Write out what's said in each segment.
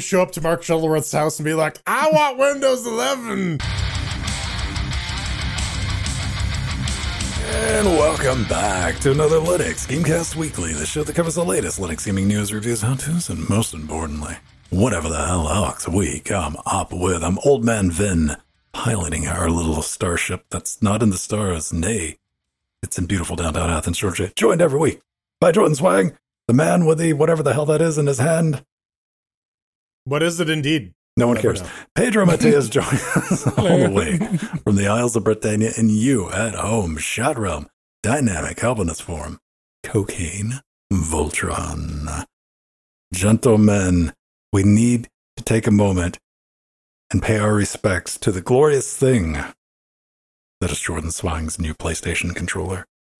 show up to Mark Shuttleworth's house and be like, I want Windows 11. And welcome back to another Linux Gamecast Weekly, the show that covers the latest Linux gaming news, reviews, how-tos, and most importantly, whatever the hell else we come up with. I'm Old Man Vin, piloting our little starship that's not in the stars, nay, it's in beautiful downtown Athens, Georgia, joined every week by Jordan Swang, the man with the whatever the hell that is in his hand. What is it indeed? No one cares. Pedro Mateus joins us all the way from the Isles of Britannia, and you at home, Shot Realm, Dynamic, helping us form, Cocaine, Voltron. Gentlemen, we need to take a moment and pay our respects to the glorious thing that is Jordan Swang's new PlayStation controller.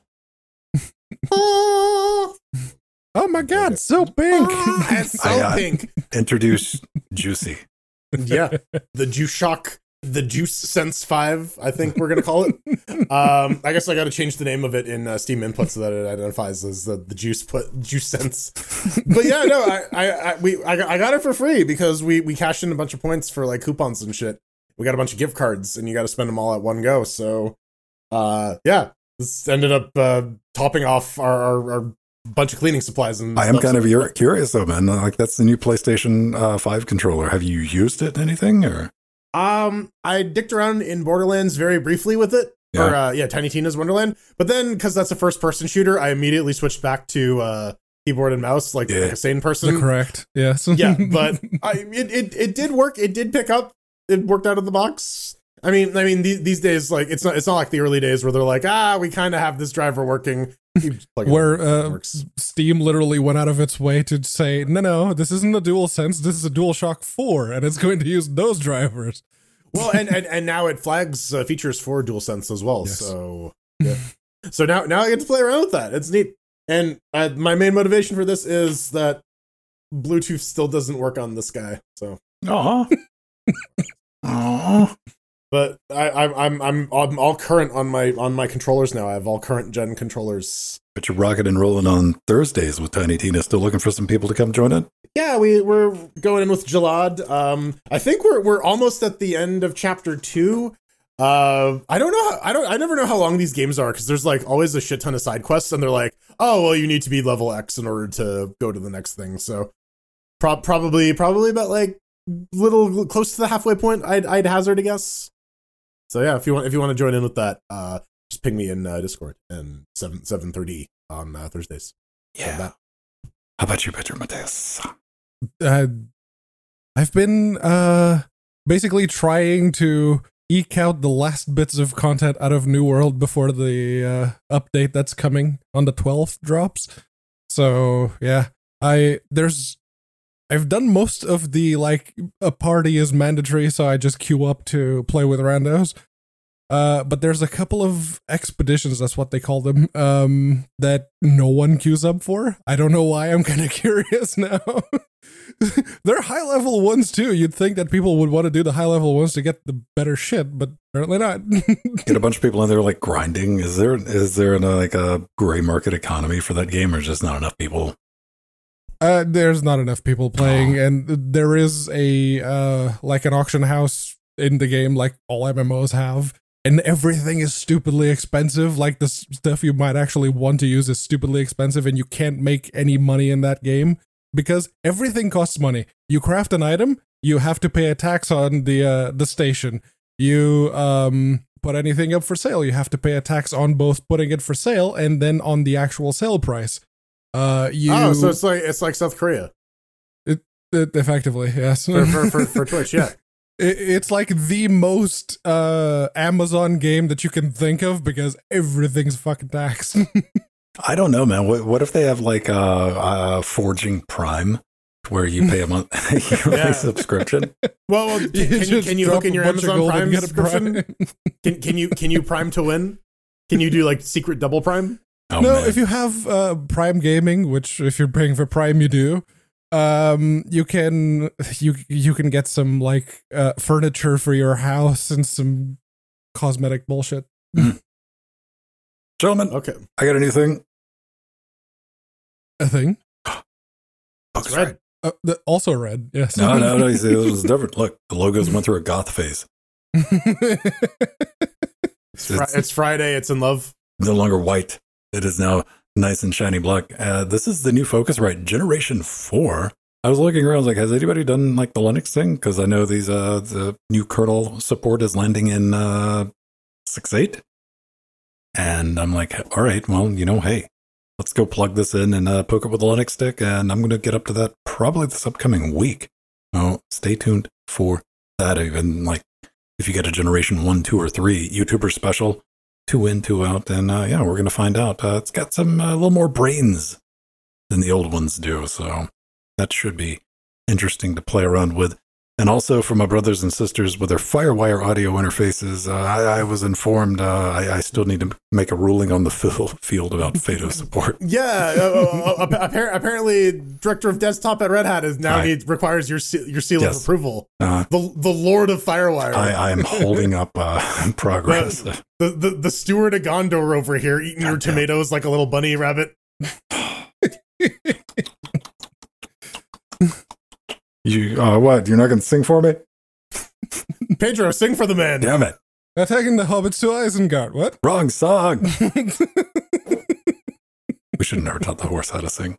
Oh my God, so pink. It's so pink. Introduce Juicy. Yeah, the Juice Shock, the Juice Sense 5, I think we're going to call it. I guess I got to change the name of it in Steam Input so that it identifies as the Juice Sense. But yeah, no, I got it for free because we cashed in a bunch of points for like coupons and shit. We got a bunch of gift cards and you got to spend them all at one go. So, yeah, this ended up topping off our bunch of cleaning supplies. And I am kind of curious though, man. Like, that's the new PlayStation 5 controller. Have you used it anything or? I dicked around in Borderlands very briefly with it. Yeah. Or Tiny Tina's Wonderland. But then, because that's a first-person shooter, I immediately switched back to keyboard and mouse, like a sane person. Correct. Yes. Yeah, but it did work. It did pick up. It worked out of the box. I mean, these days, like it's not like the early days where they're like, we kind of have this driver working. Where Steam literally went out of its way to say, no, this isn't a DualSense, this is a DualShock 4, and it's going to use those drivers. Well, and now it flags features for DualSense as well. Yes. So yeah. So now I get to play around with that. It's neat. And my main motivation for this is that Bluetooth still doesn't work on this guy. So. Aww. Aww. But I'm all current on my controllers now. I have all current gen controllers. But you're rocking and rolling on Thursdays with Tiny Tina. Still looking for some people to come join in? Yeah, we're going in with Jalad. I think we're almost at the end of chapter 2. I never know how long these games are because there's like always a shit ton of side quests and they're like, oh well, you need to be level X in order to go to the next thing. So probably about like little close to the halfway point. I'd hazard a guess. So yeah, if you want to join in with that, just ping me in Discord and 7:30 on Thursdays. Yeah. How about you, Pedro Mateus? I've been basically trying to eke out the last bits of content out of New World before the update that's coming on the 12th drops. So yeah, I've done most of the, like, a party is mandatory, so I just queue up to play with randos. But there's a couple of expeditions, that's what they call them, that no one queues up for. I don't know why, I'm kind of curious now. They're high-level ones, too. You'd think that people would want to do the high-level ones to get the better shit, but apparently not. Get a bunch of people in there, like, grinding. Is there like a gray market economy for that game, or just not enough people? There's not enough people playing, and there is like an auction house in the game, like all MMOs have, and everything is stupidly expensive. Like the stuff you might actually want to use is stupidly expensive, and you can't make any money in that game because everything costs money. You craft an item, you have to pay a tax on the station. You put anything up for sale, you have to pay a tax on both putting it for sale and then on the actual sale price. So it's like South Korea. It effectively, yes. for Twitch, yeah. It's like the most Amazon game that you can think of because everything's fucking taxed. I don't know, man. What if they have like Forging Prime, where you pay a monthly subscription? Well, can you hook in your Amazon Prime subscription? Can you Prime to win? Can you do like secret double Prime? Oh, no, man. If you have Prime Gaming, which if you're paying for Prime, you do. You can get some like furniture for your house and some cosmetic bullshit. Gentlemen, okay, I got a new thing. A thing? Focusrite. Also red, yes. No. You see, it was different. Look, the logos went through a goth phase. It's Friday. It's in love. No longer white. It is now nice and shiny black. This is the new Focusrite Generation 4. I was looking around, I was like, has anybody done like the Linux thing? Because I know these the new kernel support is landing in 6.8. And I'm like, all right, well, hey, let's go plug this in and poke it with a Linux stick. And I'm going to get up to that probably this upcoming week. Oh, stay tuned for that. Even like if you get a Generation 1, 2, or 3 YouTuber special, 2 in, 2 out, and we're going to find out. It's got some a little more brains than the old ones do. So that should be interesting to play around with. And also for my brothers and sisters with their FireWire audio interfaces, I was informed I still need to make a ruling on the field about FATO support. Yeah, apparently, director of desktop at Red Hat is now requires your seal of approval. The Lord of FireWire. I am holding up progress. The steward of Gondor over here eating your tomatoes like a little bunny rabbit. What? You're not going to sing for me? Pedro, sing for the man. Damn it. Attacking the hobbits to Isengard. What? Wrong song. We should have never taught the horse how to sing.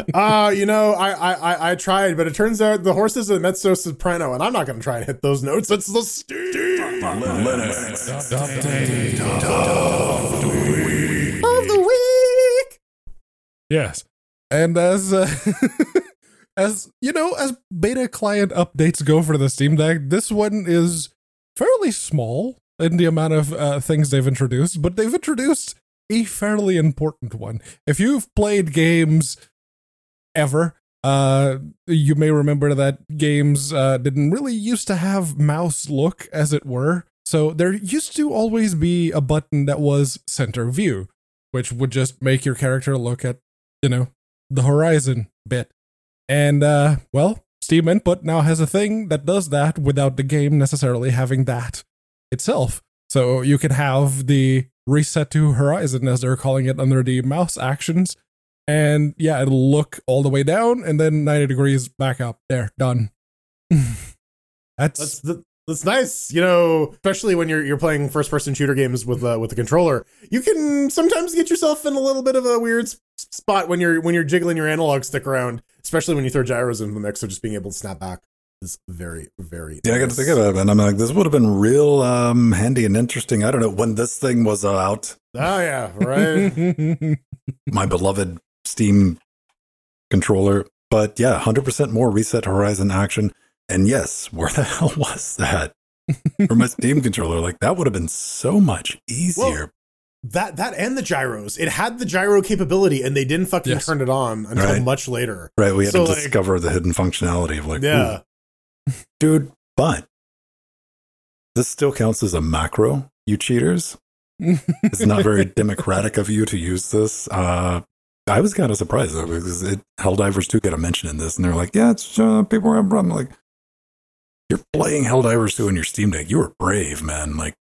I tried, but it turns out the horse is a mezzo soprano, and I'm not going to try and hit those notes. It's the Steve of the week. Yes. And as as beta client updates go for the Steam Deck, this one is fairly small in the amount of things they've introduced, but they've introduced a fairly important one. If you've played games ever, you may remember that games didn't really used to have mouse look, as it were. So there used to always be a button that was center view, which would just make your character look at, the horizon bit. And, Steam Input now has a thing that does that without the game necessarily having that itself. So you can have the reset to horizon, as they're calling it, under the mouse actions. And yeah, it'll look all the way down and then 90 degrees back up. There, done. That's nice, especially when you're playing first-person shooter games with the controller. You can sometimes get yourself in a little bit of a weird spot when you're jiggling your analog stick around, especially when you throw gyros into the mix. So just being able to snap back is very, very nice. I got to think about it, and I'm like, this would have been real handy and interesting. I don't know when this thing was out. Oh yeah, right. My beloved Steam controller, but yeah, 100% more reset horizon action. And yes, where the hell was that for my Steam controller? Like, that would have been so much easier. Well, that and the gyros. It had the gyro capability, and they didn't fucking turn it on until much later. Right, we had to discover the hidden functionality of dude, but this still counts as a macro, you cheaters. It's not very democratic of you to use this. I was kind of surprised, though, because Helldivers 2 get a mention in this, and they're like, yeah, it's people have a problem. Like, you're playing Helldivers 2 in your Steam Deck. You were brave, man. Like,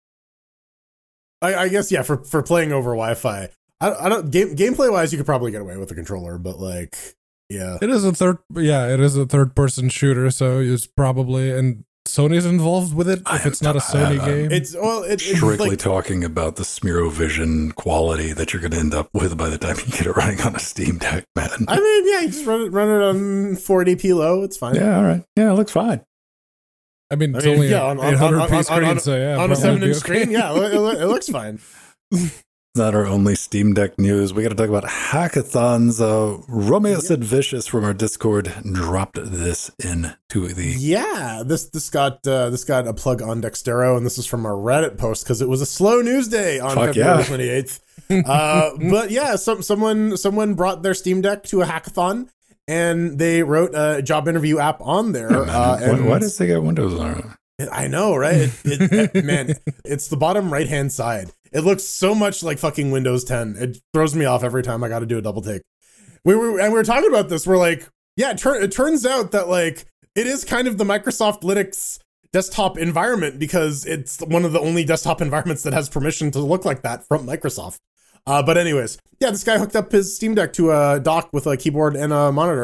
I guess, yeah, for playing over Wi-Fi. I don't gameplay wise, you could probably get away with the controller, but like, yeah, it is a third person shooter, so it's probably, and Sony's involved with it. If it's not a Sony game, it's strictly like, talking about the Smearovision quality that you're going to end up with by the time you get it running on a Steam Deck, man. I mean, yeah, you just run it on 480p low. It's fine. Yeah, all right. Yeah, it looks fine. I mean, it's only an 800p screen, so yeah, on a 7-inch screen, yeah, it looks fine. Not our only Steam Deck news. We got to talk about hackathons. Romeo Said Vicious from our Discord dropped this into the. Yeah, this got a plug on Dextero, and this is from our Reddit post because it was a slow news day on February 28th. But yeah, someone brought their Steam Deck to a hackathon, and they wrote a job interview app on there. Why does they get Windows on it? I know, right? Man, it's the bottom right-hand side. It looks so much like fucking Windows 10. It throws me off every time I got to do a double take. We were talking about this. We're like, yeah, it turns out that like it is kind of the Microsoft Linux desktop environment because it's one of the only desktop environments that has permission to look like that from Microsoft. But anyways, yeah, this guy hooked up his Steam Deck to a dock with a keyboard and a monitor.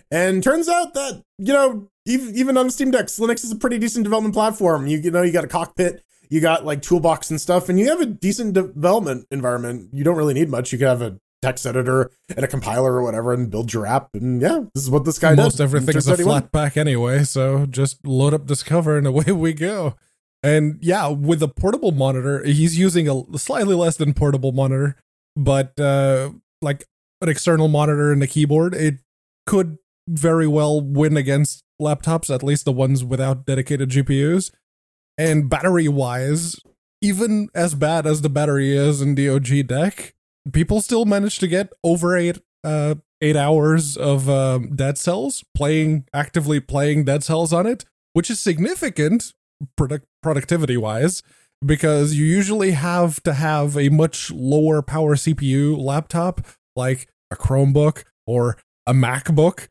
And turns out that, even on Steam Deck, Linux is a pretty decent development platform. You got a cockpit, you got like toolbox and stuff, and you have a decent development environment. You don't really need much. You can have a text editor and a compiler or whatever and build your app. And yeah, this is what this guy does. Most everything is a flat pack anyway, so just load up Discover and away we go. And yeah, with a portable monitor, he's using a slightly less than portable monitor, but like an external monitor and a keyboard, it could very well win against laptops, at least the ones without dedicated GPUs. And battery-wise, even as bad as the battery is in the OG deck, people still manage to get over 8 hours of Dead Cells, actively playing Dead Cells on it, which is significant productivity-wise, because you usually have to have a much lower power CPU laptop, like a Chromebook or a MacBook,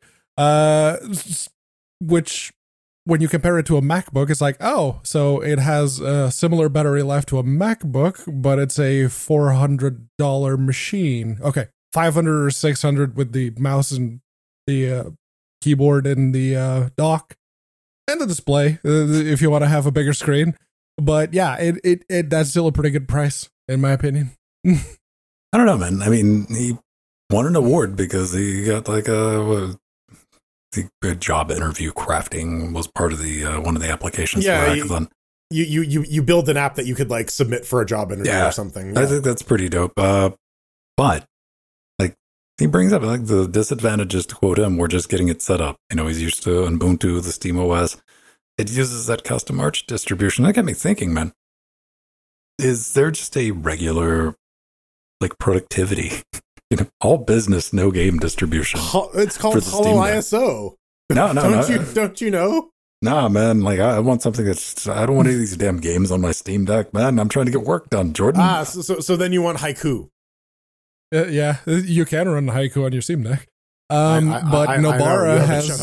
which, when you compare it to a MacBook, it's like, oh, so it has a similar battery life to a MacBook, but it's a $400 machine. Okay, $500 or $600 with the mouse and the keyboard and the dock and the display, if you want to have a bigger screen. But yeah, it that's still a pretty good price, in my opinion. I don't know, man. I mean, he won an award because he got like a job interview crafting was part of the one of the applications for Hackathon. You build an app that you could like submit for a job interview or something. Yeah. I think that's pretty dope. But like he brings up like the disadvantages, to quote him, we're just getting it set up. He's used to Ubuntu, the Steam OS. It uses that custom Arch distribution. That got me thinking, man. Is there just a regular like productivity? All business, no game distribution. It's called Hollow ISO. No. Don't you know? Nah, man. Like I want something I don't want any of these damn games on my Steam Deck, man. I'm trying to get work done, Jordan. So then you want Haiku? Yeah, you can run Haiku on your Steam Deck. But Nobara has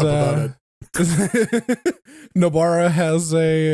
Nobara has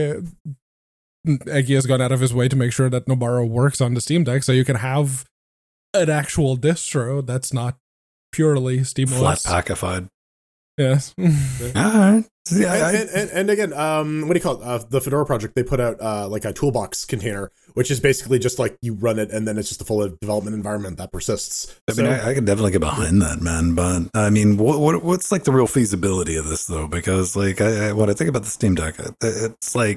Eggy has gone out of his way to make sure that Nobara works on the Steam Deck, so you can have an actual distro that's not purely SteamOS. Flat packified. Yes. All right. Yeah, and again, what do you call it? The Fedora project, they put out like a toolbox container, which is basically just like you run it and then it's just a full development environment that persists. I mean, I can definitely get behind that, man. But I mean, what's like the real feasibility of this though? Because like when I think about the Steam Deck, it's like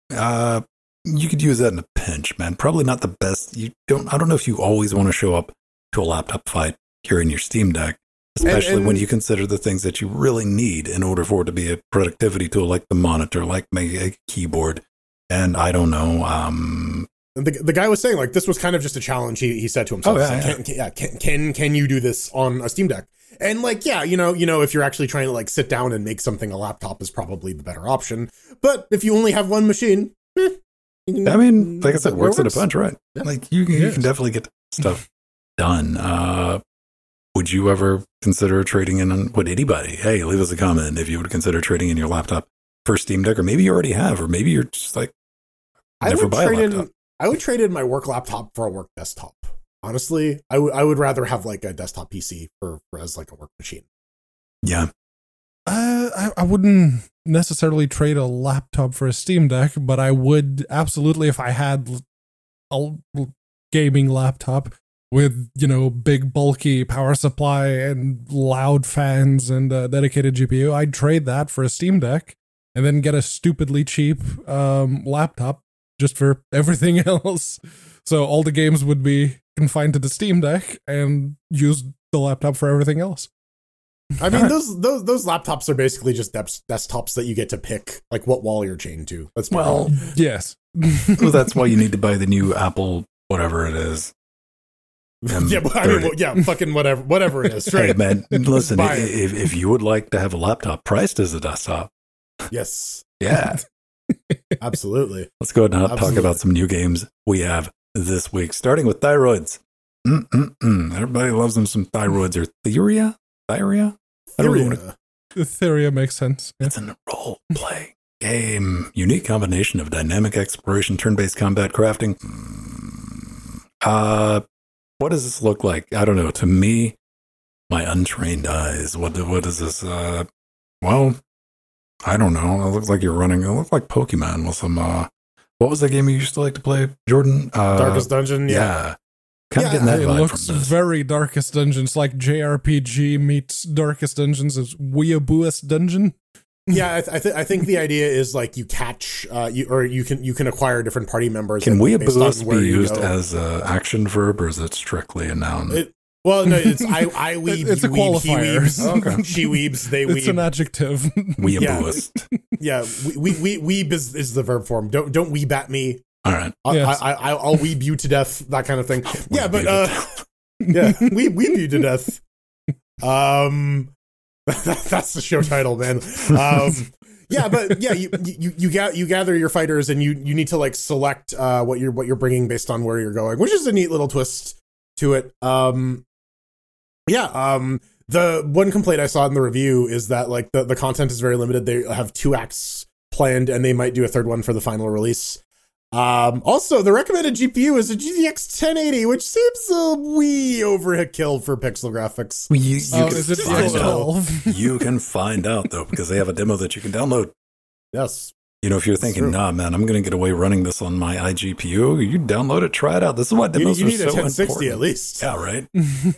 you could use that in a pinch, man. Probably not the best. I don't know if you always want to show up to a laptop fight carrying your Steam Deck, especially when you consider the things that you really need in order for it to be a productivity tool, like the monitor, like maybe a keyboard, and I don't know. The guy was saying like this was kind of just a challenge. He said to himself, can you do this on a Steam Deck? And like, yeah, if you're actually trying to like sit down and make something, a laptop is probably the better option. But if you only have one machine, I mean, like I said, works in a bunch, right? Yeah. Like you can definitely get stuff done. Would you ever consider trading in? Would anybody? Hey, leave us a comment if you would consider trading in your laptop for Steam Deck, or maybe you already have, or maybe you're just like never buy a laptop. I would trade in my work laptop for a work desktop. Honestly, I would rather have like a desktop PC for as like a work machine. Yeah. I wouldn't necessarily trade a laptop for a Steam Deck, but I would absolutely, if I had a gaming laptop with, big bulky power supply and loud fans and a dedicated GPU, I'd trade that for a Steam Deck and then get a stupidly cheap laptop just for everything else. So all the games would be confined to the Steam Deck and use the laptop for everything else. I mean, those laptops are basically just desktops that you get to pick, like what wall you're chained to. Yes. Well, that's why you need to buy the new Apple, whatever it is. Fucking whatever it is. Right? Hey, man, listen, if you would like to have a laptop priced as a desktop, yes, yeah, absolutely. Let's go ahead and talk about some new games we have this week, starting with Thyroids. Everybody loves them some Thyroids or Theria. Theria makes sense. Yeah. It's a role-playing game. Unique combination of dynamic exploration, turn-based combat, crafting. What does this look like? I don't know. To me, my untrained eyes, what does this Well, I don't know. It looks like you're running. It looked like Pokemon with some. What was the game you used to like to play, Jordan? Darkest Dungeon. Yeah. Kind of getting that It vibe looks from this. very Darkest Dungeons, like JRPG meets Darkest Dungeons is Weeaboo's Dungeon. Yeah, I think the idea is like you catch you can acquire different party members. Can based on Weeaboo where be you used go. as an action verb, or is it strictly a noun? Well, no, it's I weeb. It's a you weeb, he qualifier. weebs, Okay. she weebs, they It's an weeb. adjective. Weeabooist. Yeah, weeb is the verb form. Don't weeb at me. All right. Yes. I'll weeb you to death. That kind of thing. Yeah, but Weeb yeah, weeb you to death. That's the show title, man. Yeah, but yeah, you gather your fighters and you need to like select what you're bringing based on where you're going, which is a neat little twist to it. The one complaint I saw in the review is that like the content is very limited. They have 2 acts planned and they might do a 3rd one for the final release. Also, the recommended GPU is a GTX 1080, which seems a wee overkill for pixel graphics. You Is it can find out. 12? You can find out though, because they have a demo that you can download. Yes. You know, if you're thinking, true. nah, man, I'm going to get away running this on my iGPU, you download it, try it out. This is why You demos need are a so 1060 important. at least. Yeah, right.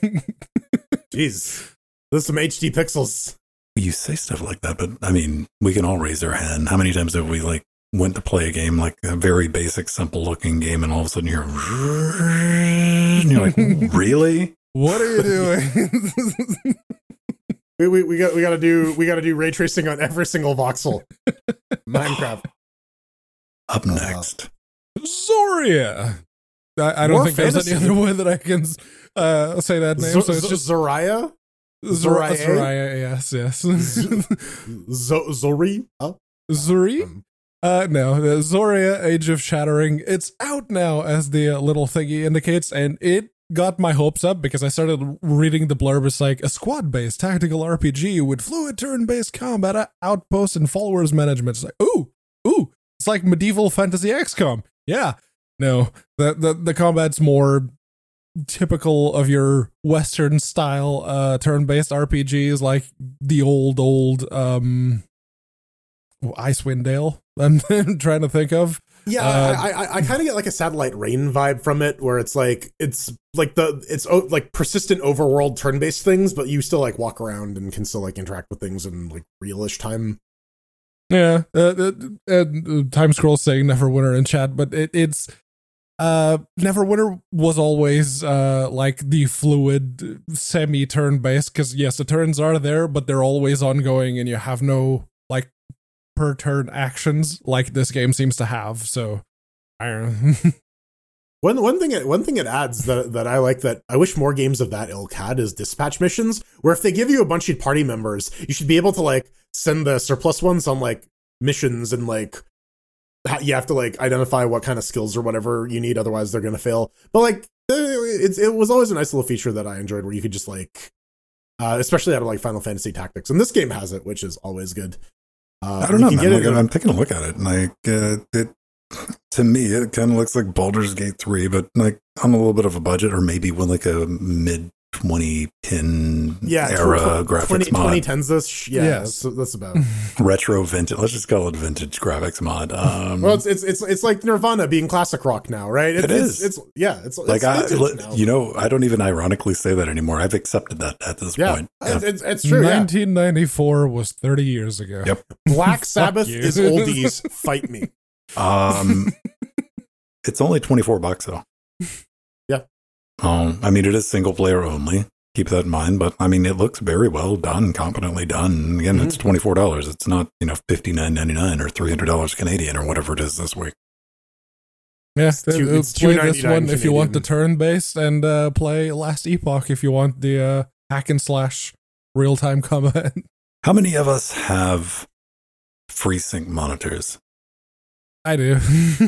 Jeez. There's some HD pixels. You say stuff like that, but I mean, we can all raise our hand. How many times have we like went to play a game, like a very basic, simple looking game, and all of a sudden and you're like, really? What are you doing? We gotta do ray tracing on every single voxel. Minecraft. Up next. Zoria. I don't More think there's fantasy. any other way that I can say that name. So it's just Zoraya? Zoria. Yes. Zori? Oh. Zuri? No, the Zoria Age of Shattering. It's out now, as the little thingy indicates, and it got my hopes up because I started reading the blurb. It's like a squad-based tactical RPG with fluid turn-based combat, outposts, and followers management. It's like, ooh, it's like medieval fantasy XCOM. Yeah, no, the combat's more typical of your Western style turn-based RPGs, like the old Icewind Dale. I'm trying to think of. Yeah, I kind of get like a Satellite Rain vibe from it, where it's like persistent overworld turn-based things, but you still like walk around and can still like interact with things in like realish time. Yeah, Time Scroll saying Neverwinter in chat, but it's Neverwinter was always like the fluid semi turn based, because yes, the turns are there, but they're always ongoing, and you have no like per turn actions like this game seems to have. So I don't know. One thing it adds that I like, that I wish more games of that ilk had, is dispatch missions, where if they give you a bunch of party members, you should be able to like send the surplus ones on like missions, and like you have to like identify what kind of skills or whatever you need, otherwise they're gonna fail. But like it was always a nice little feature that I enjoyed, where you could just like especially out of like Final Fantasy Tactics, and this game has it, which is always good. I don't know, man. Like, I'm taking a look at it, and like it to me, it kind of looks like Baldur's Gate 3, but like on a little bit of a budget, or maybe with like a mid 2010 era graphics mod. 2010s this, that's about retro vintage. Let's just call it vintage graphics mod. Well, it's like Nirvana being classic rock now, right? It's like now. You know, I don't even ironically say that anymore. I've accepted that at this point. It's true. 1994 was 30 years ago. Yep. Black Sabbath you. is oldies. Fight me. It's only $24 though. Yeah. I mean, it is single player only. Keep that in mind. But I mean, it looks very well done, competently done. And again, it's $24. It's not, $59.99 or $300 Canadian or whatever it is this week. Yeah, It's play this $2.99 one if you want the Canadian. turn-based, and play Last Epoch if you want the hack and slash real-time combat. How many of us have FreeSync monitors? I do.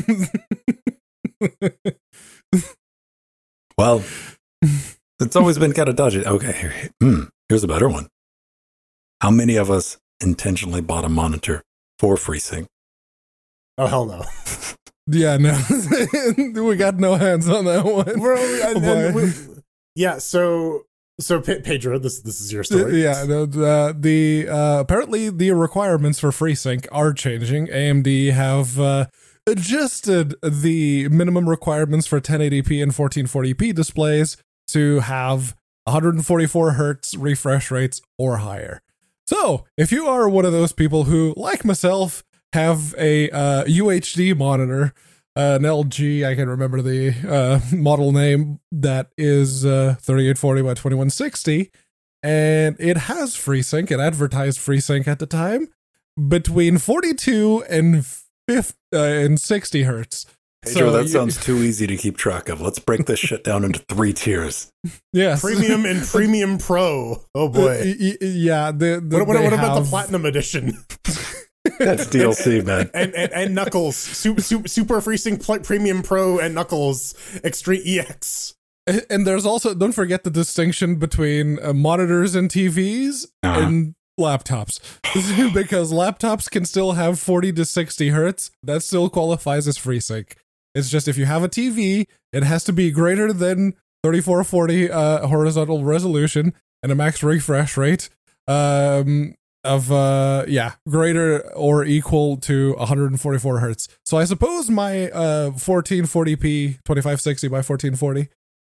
Well, it's always been kind of dodgy. Okay, here's a better one. How many of us intentionally bought a monitor for FreeSync? Oh hell no. Yeah, no. We got no hands on that one. Yeah, so So Pedro, this is your story. Yeah, the apparently the requirements for FreeSync are changing. AMD have adjusted the minimum requirements for 1080p and 1440p displays to have 144 hertz refresh rates or higher. So, if you are one of those people who, like myself, have a UHD monitor, an LG, I can remember the model name, that is 3840 by 2160, and it has FreeSync, it advertised FreeSync at the time, between 42 and 60 hertz. Pedro, that sounds too easy to keep track of. Let's break this shit down into 3 tiers. Yes. Premium and Premium Pro. Oh boy. Yeah. What about the Platinum Edition? That's DLC, man. And Knuckles. Super FreeSync Premium Pro and Knuckles Extreme EX. And there's also, don't forget the distinction between monitors and TVs and laptops. Because laptops can still have 40 to 60 hertz. That still qualifies as FreeSync. It's just if you have a TV, it has to be greater than 3440 horizontal resolution and a max refresh rate greater or equal to 144 hertz. So I suppose my 1440p 2560 by 1440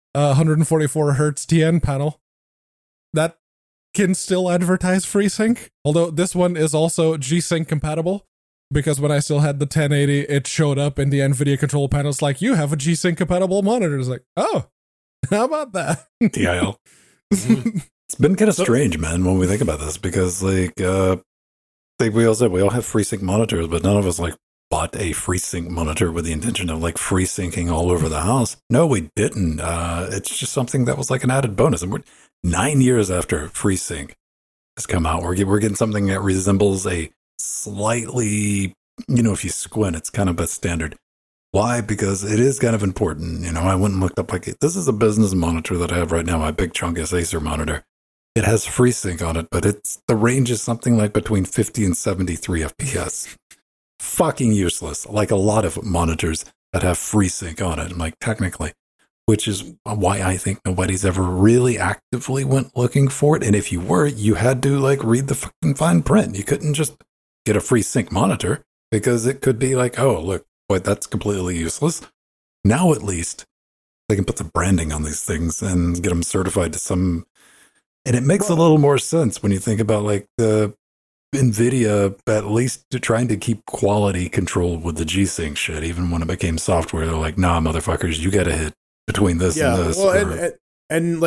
144 hertz TN panel that can still advertise FreeSync, although this one is also G-Sync compatible, because when I still had the 1080, it showed up in the NVIDIA control panel. It's like, you have a G-Sync compatible monitor. It's like, oh, how about that? DIL. It's been kind of strange, man, when we think about this, because we all have FreeSync monitors, but none of us bought a FreeSync monitor with the intention of free syncing all over the house. No, we didn't. It's just something that was an added bonus. And we're 9 years after FreeSync has come out. We're getting something that resembles a slightly, if you squint, it's kind of a standard. Why? Because it is kind of important. I went and looked up, this is a business monitor that I have right now, my big chunkus Acer monitor. It has FreeSync on it, but the range is something between 50 and 73 FPS. Fucking useless, like a lot of monitors that have FreeSync on it, technically. Which is why I think nobody's ever really actively went looking for it. And if you were, you had to read the fucking fine print. You couldn't just get a FreeSync monitor, because it could be oh, look, boy, that's completely useless. Now at least they can put the branding on these things and get them certified to some. And it makes a little more sense when you think about the NVIDIA at least trying to keep quality control with the G-Sync shit. Even when it became software, they're like, nah, motherfuckers, you got to hit between this and this. Well, and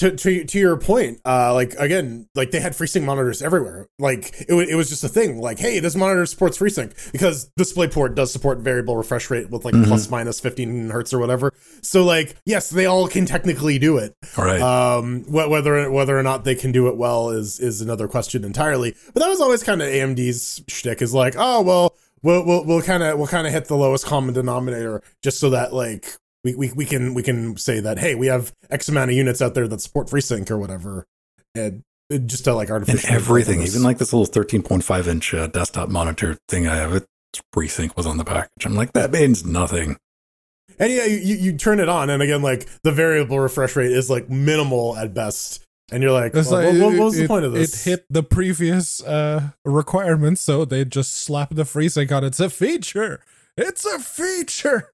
to your point, again, they had FreeSync monitors everywhere. It was just a thing. Hey, this monitor supports FreeSync because DisplayPort does support variable refresh rate with plus minus 15 hertz or whatever. So yes, they all can technically do it. All right. Whether or not they can do it well is another question entirely. But that was always kind of AMD's shtick, is oh well, we'll kind of hit the lowest common denominator just so that we can say that, hey, we have X amount of units out there that support FreeSync or whatever, and just to artificial and everything, even this little 13.5 inch desktop monitor thing I have, it's FreeSync was on the package. I'm that means nothing. And yeah, you turn it on, and again, the variable refresh rate is minimal at best, and you're what was the point of this? It hit the previous requirements, so they just slapped the FreeSync on. It's a feature. It's a feature.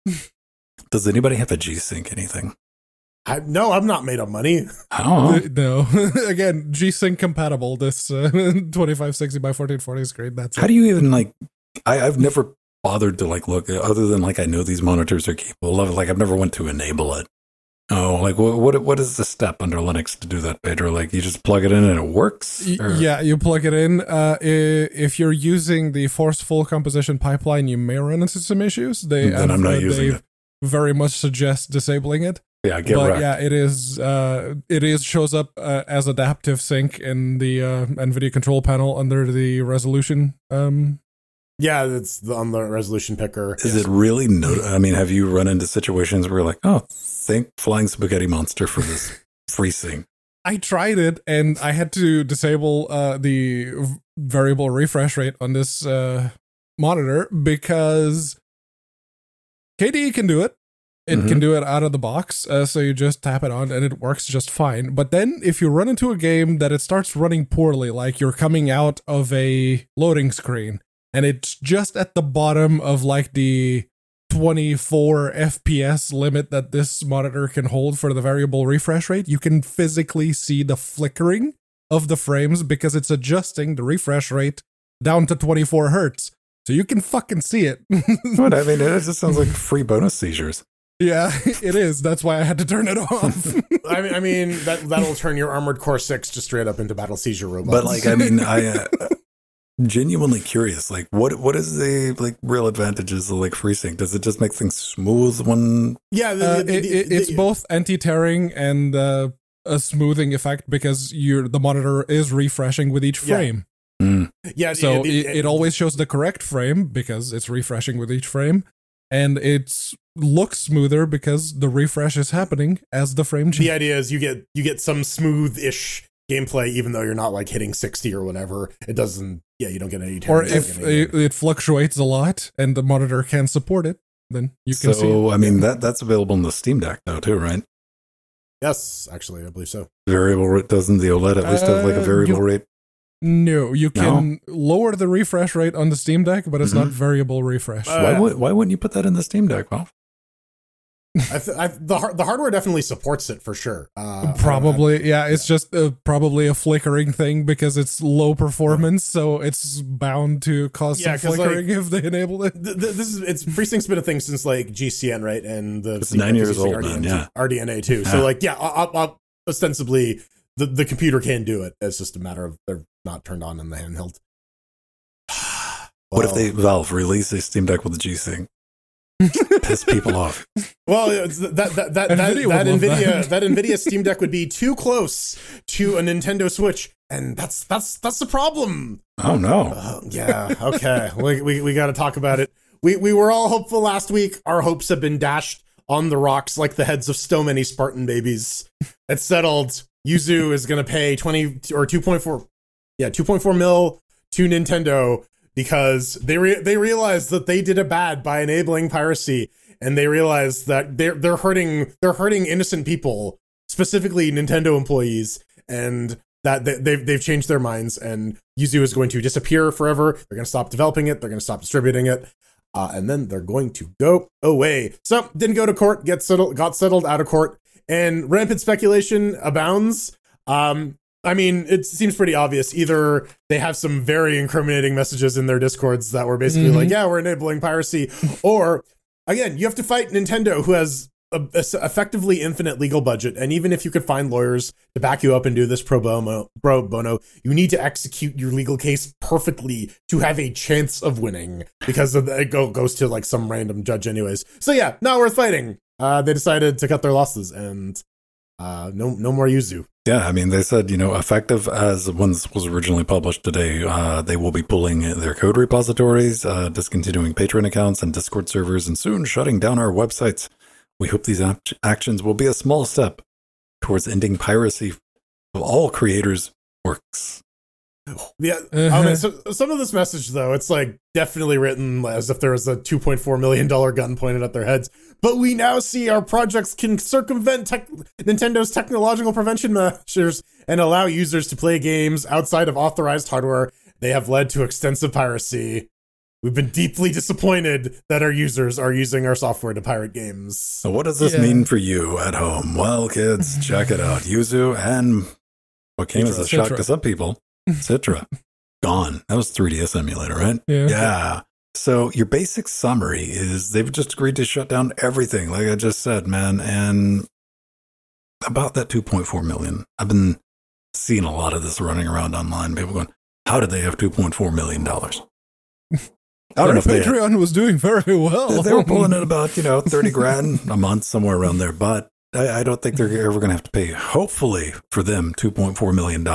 Does anybody have a G-Sync anything? No, I'm not made of money. Oh. No. Again, G-Sync compatible. This 2560 by 1440 is great. That's How do you even I've never bothered to look, other than I know these monitors are capable of it. I've never went to enable it. Oh, what is the step under Linux to do that, Pedro? You just plug it in and it works? Yeah, you plug it in. If you're using the forceful composition pipeline, you may run into some issues. Then I'm not using it. Very much suggest disabling it. Yeah, wrecked. Yeah, it is shows up as adaptive sync in the NVIDIA control panel under the resolution. Yeah, it's on the resolution picker. Is it really have you run into situations where you're oh, thank Flying Spaghetti Monster for this FreeSync? I tried it, and I had to disable the variable refresh rate on this monitor because KDE can do it. It can do it out of the box, so you just tap it on and it works just fine. But then if you run into a game that it starts running poorly, like you're coming out of a loading screen and it's just at the bottom of like the 24 FPS limit that this monitor can hold for the variable refresh rate, you can physically see the flickering of the frames because it's adjusting the refresh rate down to 24 hertz. So you can fucking see it. What? I mean, it just sounds like free bonus seizures. Yeah, it is. That's why I had to turn it off. I mean that'll turn your Armored Core 6 just straight up into battle seizure robots. But like, I mean, I genuinely curious. Like, what is the like real advantages of like FreeSync? Does it just make things smooth when? Yeah, it's both anti-tearing and a smoothing effect because the monitor is refreshing with each frame. Yeah, so it always shows the correct frame because it's refreshing with each frame, and it looks smoother because the refresh is happening as the frame changes. The idea is you get some smooth-ish gameplay even though you're not like hitting 60 or whatever. It doesn't. Yeah, you don't get any. Or if it fluctuates a lot and the monitor can support it, then you can see. So I mean that's available in the Steam Deck though too, right? Yes, actually, I believe so. Variable rate, doesn't the OLED at least have like a variable rate? No, you can lower the refresh rate on the Steam Deck, but it's not variable refresh. Why wouldn't you put that in the Steam Deck, Valve? The hardware definitely supports it for sure. Probably, yeah. It's just probably a flickering thing because it's low performance, so it's bound to cause some flickering if they enable it. It's FreeSync's been a thing since like GCN, right? And it's 9 years old, RDNA too. Yeah. So like, ostensibly the computer can do it. It's just a matter of they're not turned on in the handheld. What if Valve release a Steam Deck with the G-Sync? Piss people off. Well, that NVIDIA Steam Deck would be too close to a Nintendo Switch, and that's the problem. Oh no. Yeah. Okay. we got to talk about it. We were all hopeful last week. Our hopes have been dashed on the rocks like the heads of so many Spartan babies. It's settled. Yuzu is going to pay 2.4 mil to Nintendo. Because they realized that they did it bad by enabling piracy, and they realized that they're hurting innocent people, specifically Nintendo employees, and that they've changed their minds. And Yuzu is going to disappear forever. They're going to stop developing it. They're going to stop distributing it, and then they're going to go away. So didn't go to court. Got settled out of court, and rampant speculation abounds. I mean, it seems pretty obvious. Either they have some very incriminating messages in their Discords that were basically like, yeah, we're enabling piracy. Or, again, you have to fight Nintendo, who has a effectively infinite legal budget. And even if you could find lawyers to back you up and do this pro bono, you need to execute your legal case perfectly to have a chance of winning. Because it goes to like some random judge anyways. So yeah, not worth fighting. They decided to cut their losses and no more Yuzu. Yeah, I mean, they said, effective as when this was originally published today, they will be pulling their code repositories, discontinuing Patreon accounts and Discord servers, and soon shutting down our websites. We hope these actions will be a small step towards ending piracy of all creators' works. Yeah, I mean, so some of this message, though, it's like definitely written as if there was a $2.4 million gun pointed at their heads. But we now see our projects can circumvent Nintendo's technological prevention measures and allow users to play games outside of authorized hardware. They have led to extensive piracy. We've been deeply disappointed that our users are using our software to pirate games. So what does this mean for you at home? Well, kids, check it out. Yuzu and what came as a shock to some people, Citra, gone. That was 3DS emulator, right? Yeah. So your basic summary is they've just agreed to shut down everything, like I just said, man. And about that 2.4 million, I've been seeing a lot of this running around online. People going, how did they have $2.4 million? I don't know if Patreon was doing very well. They were pulling in about, 30 grand a month, somewhere around there. But I don't think they're ever going to have to pay, hopefully, for them, $2.4 million.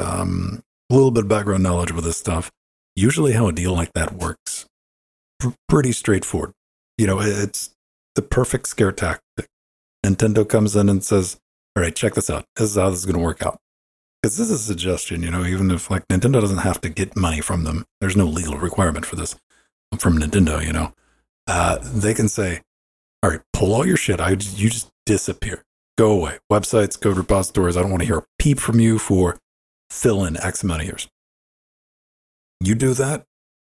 A little bit of background knowledge with this stuff. Usually how a deal like that works. Pretty straightforward. It's the perfect scare tactic. Nintendo comes in and says, all right, check this out. This is how this is going to work out. Because this is a suggestion, even if like Nintendo doesn't have to get money from them. There's no legal requirement for this from Nintendo, they can say, all right, pull all your shit. You just disappear. Go away. Websites, code repositories. I don't want to hear a peep from you for fill in X amount of years. You do that,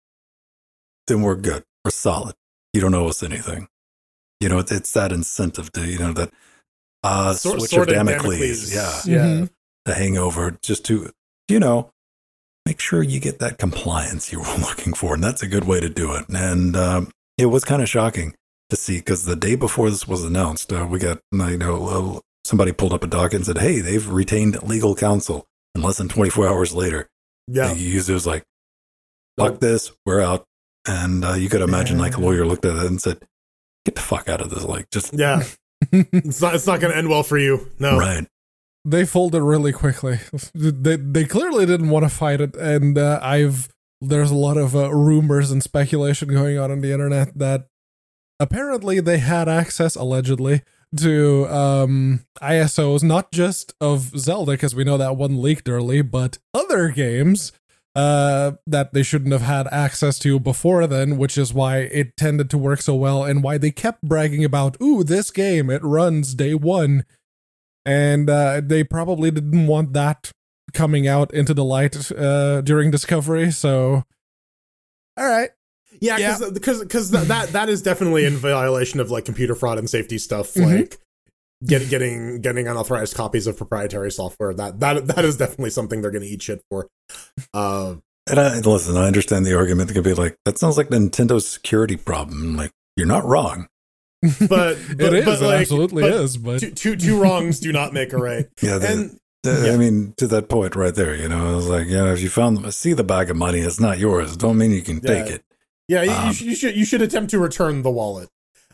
then we're good. We're solid. You don't owe us anything. You know, it's that incentive to, you know, that switch of Damocles. Yeah. The hangover, just to, you know, make sure you get that compliance you were looking for. And that's a good way to do it. And it was kind of shocking to see, because the day before this was announced, we got, you know, somebody pulled up a docket and said, hey, they've retained legal counsel. And less than 24 hours later, the user was like, fuck this, we're out. And you could imagine like a lawyer looked at it and said, get the fuck out of this. Like, just. Yeah. It's not going to end well for you. No. Right. They folded really quickly. They clearly didn't want to fight it. And there's a lot of rumors and speculation going on the internet that apparently they had access, allegedly, to ISOs, not just of Zelda, because we know that one leaked early, but other games that they shouldn't have had access to before then, which is why it tended to work so well and why they kept bragging about, ooh, this game, it runs day one. And they probably didn't want that coming out into the light during discovery, so all right. Yeah, because that is definitely in violation of like computer fraud and safety stuff, like getting unauthorized copies of proprietary software. That is definitely something they're going to eat shit for. And listen, I understand the argument. They could be like, that sounds like Nintendo's security problem. Like, you're not wrong. But it absolutely is. But two wrongs do not make a right. I mean, to that point right there, you know, I was like, yeah, if you see the bag of money, it's not yours. Don't mean you can take it. Yeah, you should attempt to return the wallet.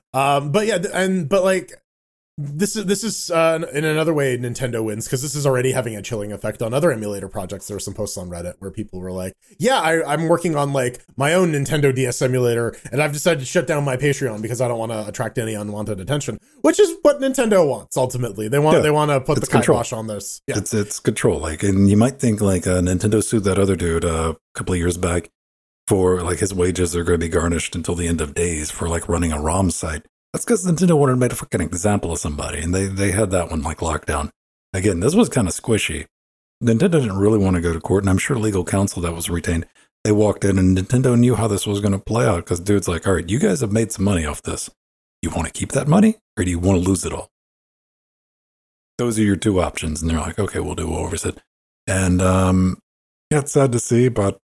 But this is in another way Nintendo wins, because this is already having a chilling effect on other emulator projects. There were some posts on Reddit where people were like, yeah, I'm working on like my own Nintendo DS emulator, and I've decided to shut down my Patreon because I don't want to attract any unwanted attention, which is what Nintendo wants ultimately. They want to put the kibosh on this. Yeah. It's control. Like, and you might think like Nintendo sued that other dude a couple of years back for like his wages are going to be garnished until the end of days for like running a ROM site. That's because Nintendo wanted to make a fucking example of somebody, and they had that one like locked down. Again, this was kind of squishy. Nintendo didn't really want to go to court, and I'm sure legal counsel that was retained. They walked in, and Nintendo knew how this was going to play out, because dude's like, all right, you guys have made some money off this. You want to keep that money, or do you want to lose it all? Those are your two options, and they're like, okay, we'll do what we said. And yeah, it's sad to see, but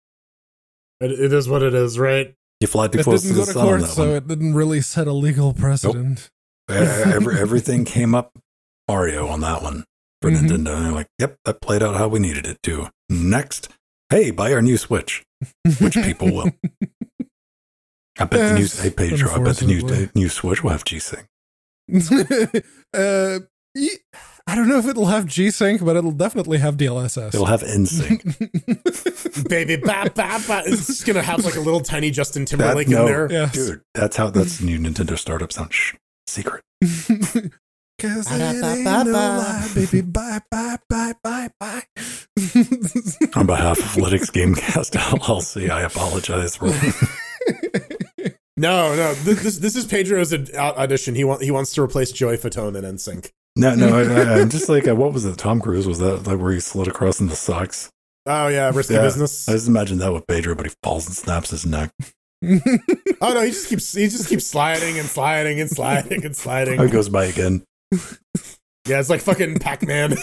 it is what it is, right? You fly too close to the sun on that so it didn't really set a legal precedent. Nope. Everything came up Mario on that one for Nintendo. And they're like, yep, that played out how we needed it to. Next, hey, buy our new Switch, which people will. I bet the new, hey Pedro, I bet the new Switch will have G-Sync. I don't know if it'll have G-Sync, but it'll definitely have DLSS. It'll have NSYNC. Baby, it's just going to have like a little tiny Justin Timberlake in there. Yes. Dude, that's the new Nintendo startup sound. Shh, secret. Cause it ain't no lie, baby, bye. On behalf of Linux Gamecast LLC, I apologize for No, this is Pedro's audition. He wants to replace Joey Fatone in NSYNC. No, I'm just like, what was it? Tom Cruise, was that like where he slid across in the socks? Oh yeah, risky business. I just imagine that with Pedro, but he falls and snaps his neck. Oh no, he just keeps sliding and sliding and sliding and sliding. Oh, it goes by again. Yeah, it's like fucking Pac-Man.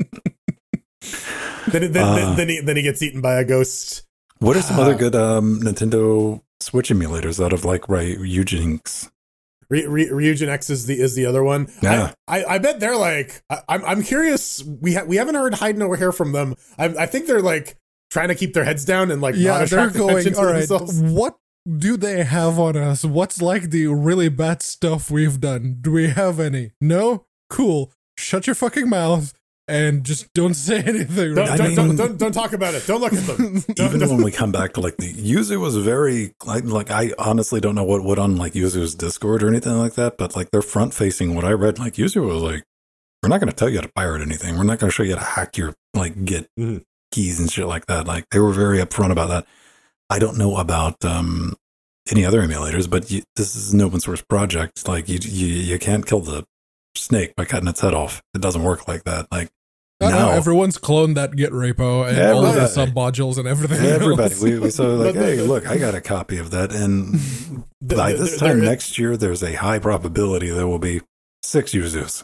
then he gets eaten by a ghost. What are some other good Nintendo Switch emulators out of like Ryujin X? Ryujin X is the other one. Yeah. I bet they're like, I'm curious. We haven't heard hide nor hair from them. I think they're like trying to keep their heads down and like not they're attract going. attention to All right, themselves. what do they have on us? What's like the really bad stuff we've done? Do we have any? No? Cool. Shut your fucking mouth and just don't say anything. Don't talk about it. Don't look at them. Even when we come back to like the Yuzu was very like I honestly don't know what on like Yuzu's Discord or anything like that, but like they're front facing. What I read, like Yuzu was like, we're not going to tell you how to pirate anything. We're not going to show you how to hack your like get keys and shit like that. Like they were very upfront about that. I don't know about any other emulators, but this is an open source project. Like you can't kill the snake by cutting its head off. It doesn't work like that. Like now everyone's cloned that Git repo and all the sub modules and everything. Everybody, else. we so like, hey, look, I got a copy of that, and by this time next year, there's a high probability there will be 6 users.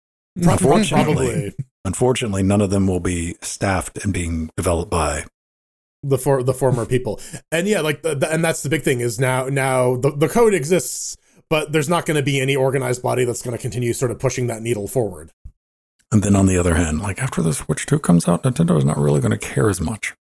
Unfortunately, none of them will be staffed and being developed by the former people. And yeah, like and that's the big thing is now the code exists, but there's not going to be any organized body that's going to continue sort of pushing that needle forward. And then on the other hand, like after the Switch 2 comes out, Nintendo is not really going to care as much.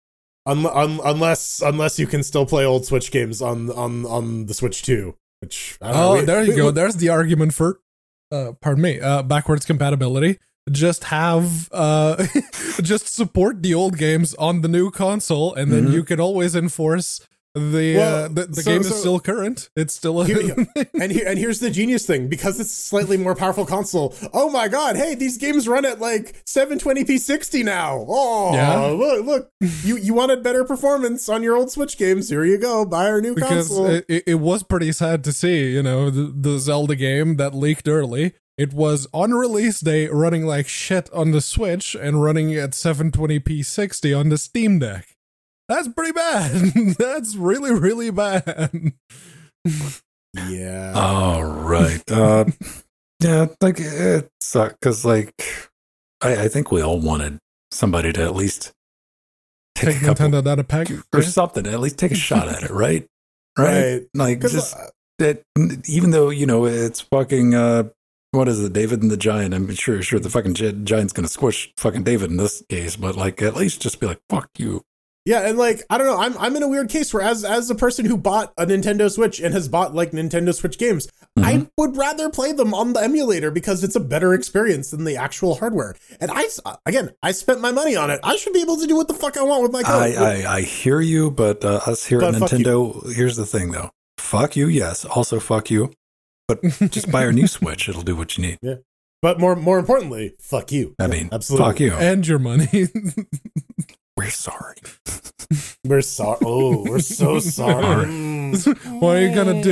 Unless you can still play old Switch games on the Switch 2, which there you go. There's the argument for backwards compatibility. Just have just support the old games on the new console, and then you can always enforce the game is still current. It's still and here's the genius thing, because it's a slightly more powerful console. Oh my god, hey, these games run at like 720p 60 now. Oh yeah. Look, you wanted better performance on your old Switch games, here you go, buy our new console. It was pretty sad to see, the Zelda game that leaked early. It was on release day running like shit on the Switch and running at 720p 60 on the Steam Deck. That's pretty bad. That's really, really bad. Yeah. All right. Yeah, like it sucked because, like, I think we all wanted somebody to at least take Nintendo down a peg or something. At least take a shot at it, right? Right. Like just that. Even though it's fucking. What is it, David and the Giant? I'm sure the fucking Giant's gonna squish fucking David in this case, but like at least just be like, fuck you. Yeah, and like I don't know, I'm in a weird case where as a person who bought a Nintendo Switch and has bought like Nintendo Switch games, I would rather play them on the emulator because it's a better experience than the actual hardware. And I spent my money on it. I should be able to do what the fuck I want with my code. I hear you, but us here at Nintendo, here's the thing though. Fuck you, yes. Also fuck you. But just buy our new Switch. It'll do what you need. Yeah. But more importantly, fuck you. I mean, absolutely. Fuck you. And your money. We're sorry. We're sorry. Oh, we're so sorry. What are you going to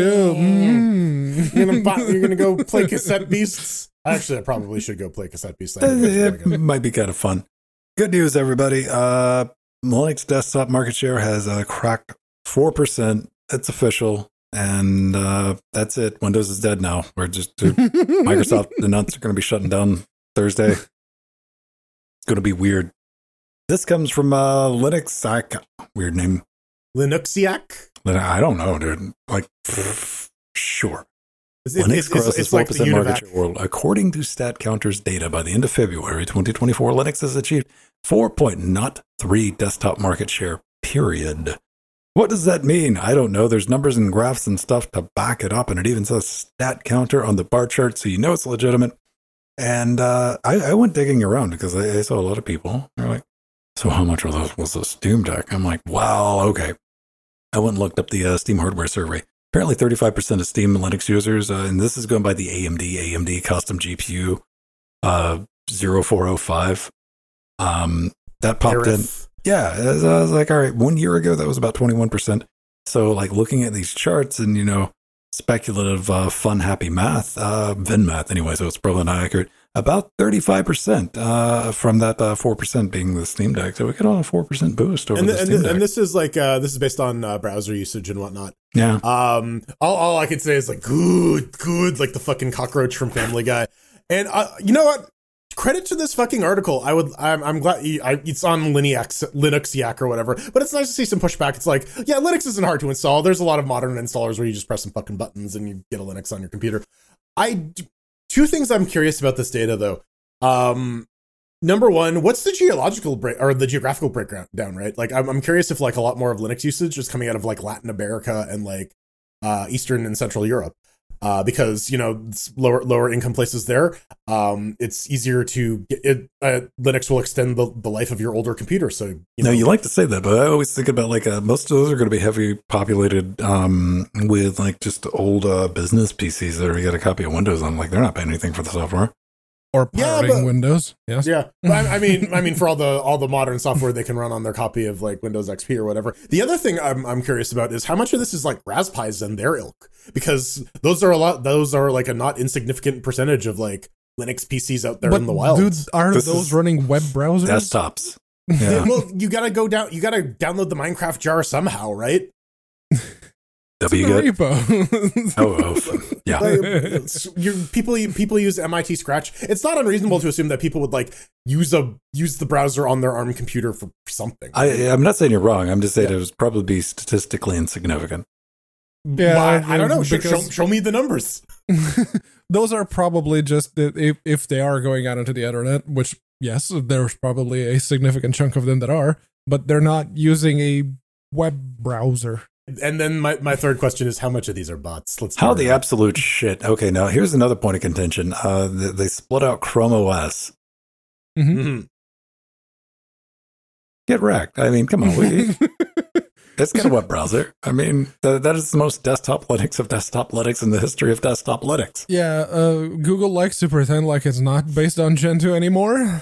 do? You're gonna go play Cassette Beasts? Actually, I probably should go play Cassette Beasts. It might be kind of fun. Good news, everybody. Linux desktop market share has cracked 4%. It's official. And that's it. Windows is dead now. We're just Microsoft announced they're going to be shutting down Thursday. It's going to be weird. This comes from Linuxsiac. Weird name. Linuxsiac? I don't know, dude. Like, sure. Linux crosses 4% market share world. According to StatCounter's data, by the end of February 2024, Linux has achieved 4.03 desktop market share, period. What does that mean? I don't know. There's numbers and graphs and stuff to back it up, and it even says StatCounter on the bar chart, so you know it's legitimate. And I went digging around because I saw a lot of people. They're like, so how much was the Steam Deck? I'm like, wow, okay. I went and looked up the Steam hardware survey. Apparently 35% of Steam Linux users, and this is going by the AMD custom GPU 0405. That popped in. Yeah, I was like, all right, 1 year ago, that was about 21%. So, like, looking at these charts and, speculative, fun, happy math, Venn math anyway, so it's probably not accurate, about 35% from that 4% being the Steam Deck. So we get on a 4% boost over the Steam Deck. And this is like, this is based on browser usage and whatnot. Yeah. All I could say is like, good, like the fucking cockroach from Family Guy. And you know what? Credit to this fucking article. I'm glad it's on Linuxsiac or whatever, but it's nice to see some pushback. It's like, yeah, Linux isn't hard to install. There's a lot of modern installers where you just press some fucking buttons and you get a Linux on your computer. Two things I'm curious about this data though. Number one, what's the geographical breakdown, right? Like, I'm curious if like a lot more of Linux usage is coming out of like Latin America and like Eastern and Central Europe. Because it's lower income places there, it's easier to get it. Linux will extend the life of your older computer. So you like to say that, but I always think about like most of those are going to be heavy populated with like just old business PCs that are got a copy of Windows on. Like they're not paying anything for the software. Or pirating but- Windows. Yes. Yeah, but I mean, for all the modern software they can run on their copy of like Windows XP or whatever. The other thing I'm curious about is how much of this is like Raspberries and their ilk, because those are like a not insignificant percentage of like Linux PCs out there in the wild. Dude, are This those is running web browsers? Desktops. Yeah. Well, you gotta download the Minecraft jar somehow, right? W The get. repo. Yeah. Like, people use MIT Scratch. It's not unreasonable to assume that people would like use the browser on their ARM computer for something. I'm not saying you're wrong. I'm just saying it would probably be statistically insignificant. Yeah, I don't know. because- Show me the numbers. Those are probably just if they are going out into the internet, which yes, there's probably a significant chunk of them that are, but they're not using a web browser. And then my third question is, how much of these are bots? Let's How start the with absolute shit. Okay, now here's another point of contention. They split out Chrome OS. that. Mhm. Get wrecked. I mean, come on. It's got a web browser. I mean, that is the most desktop Linux of desktop Linux in the history of desktop Linux. Yeah, Google likes to pretend like it's not based on Gentoo anymore.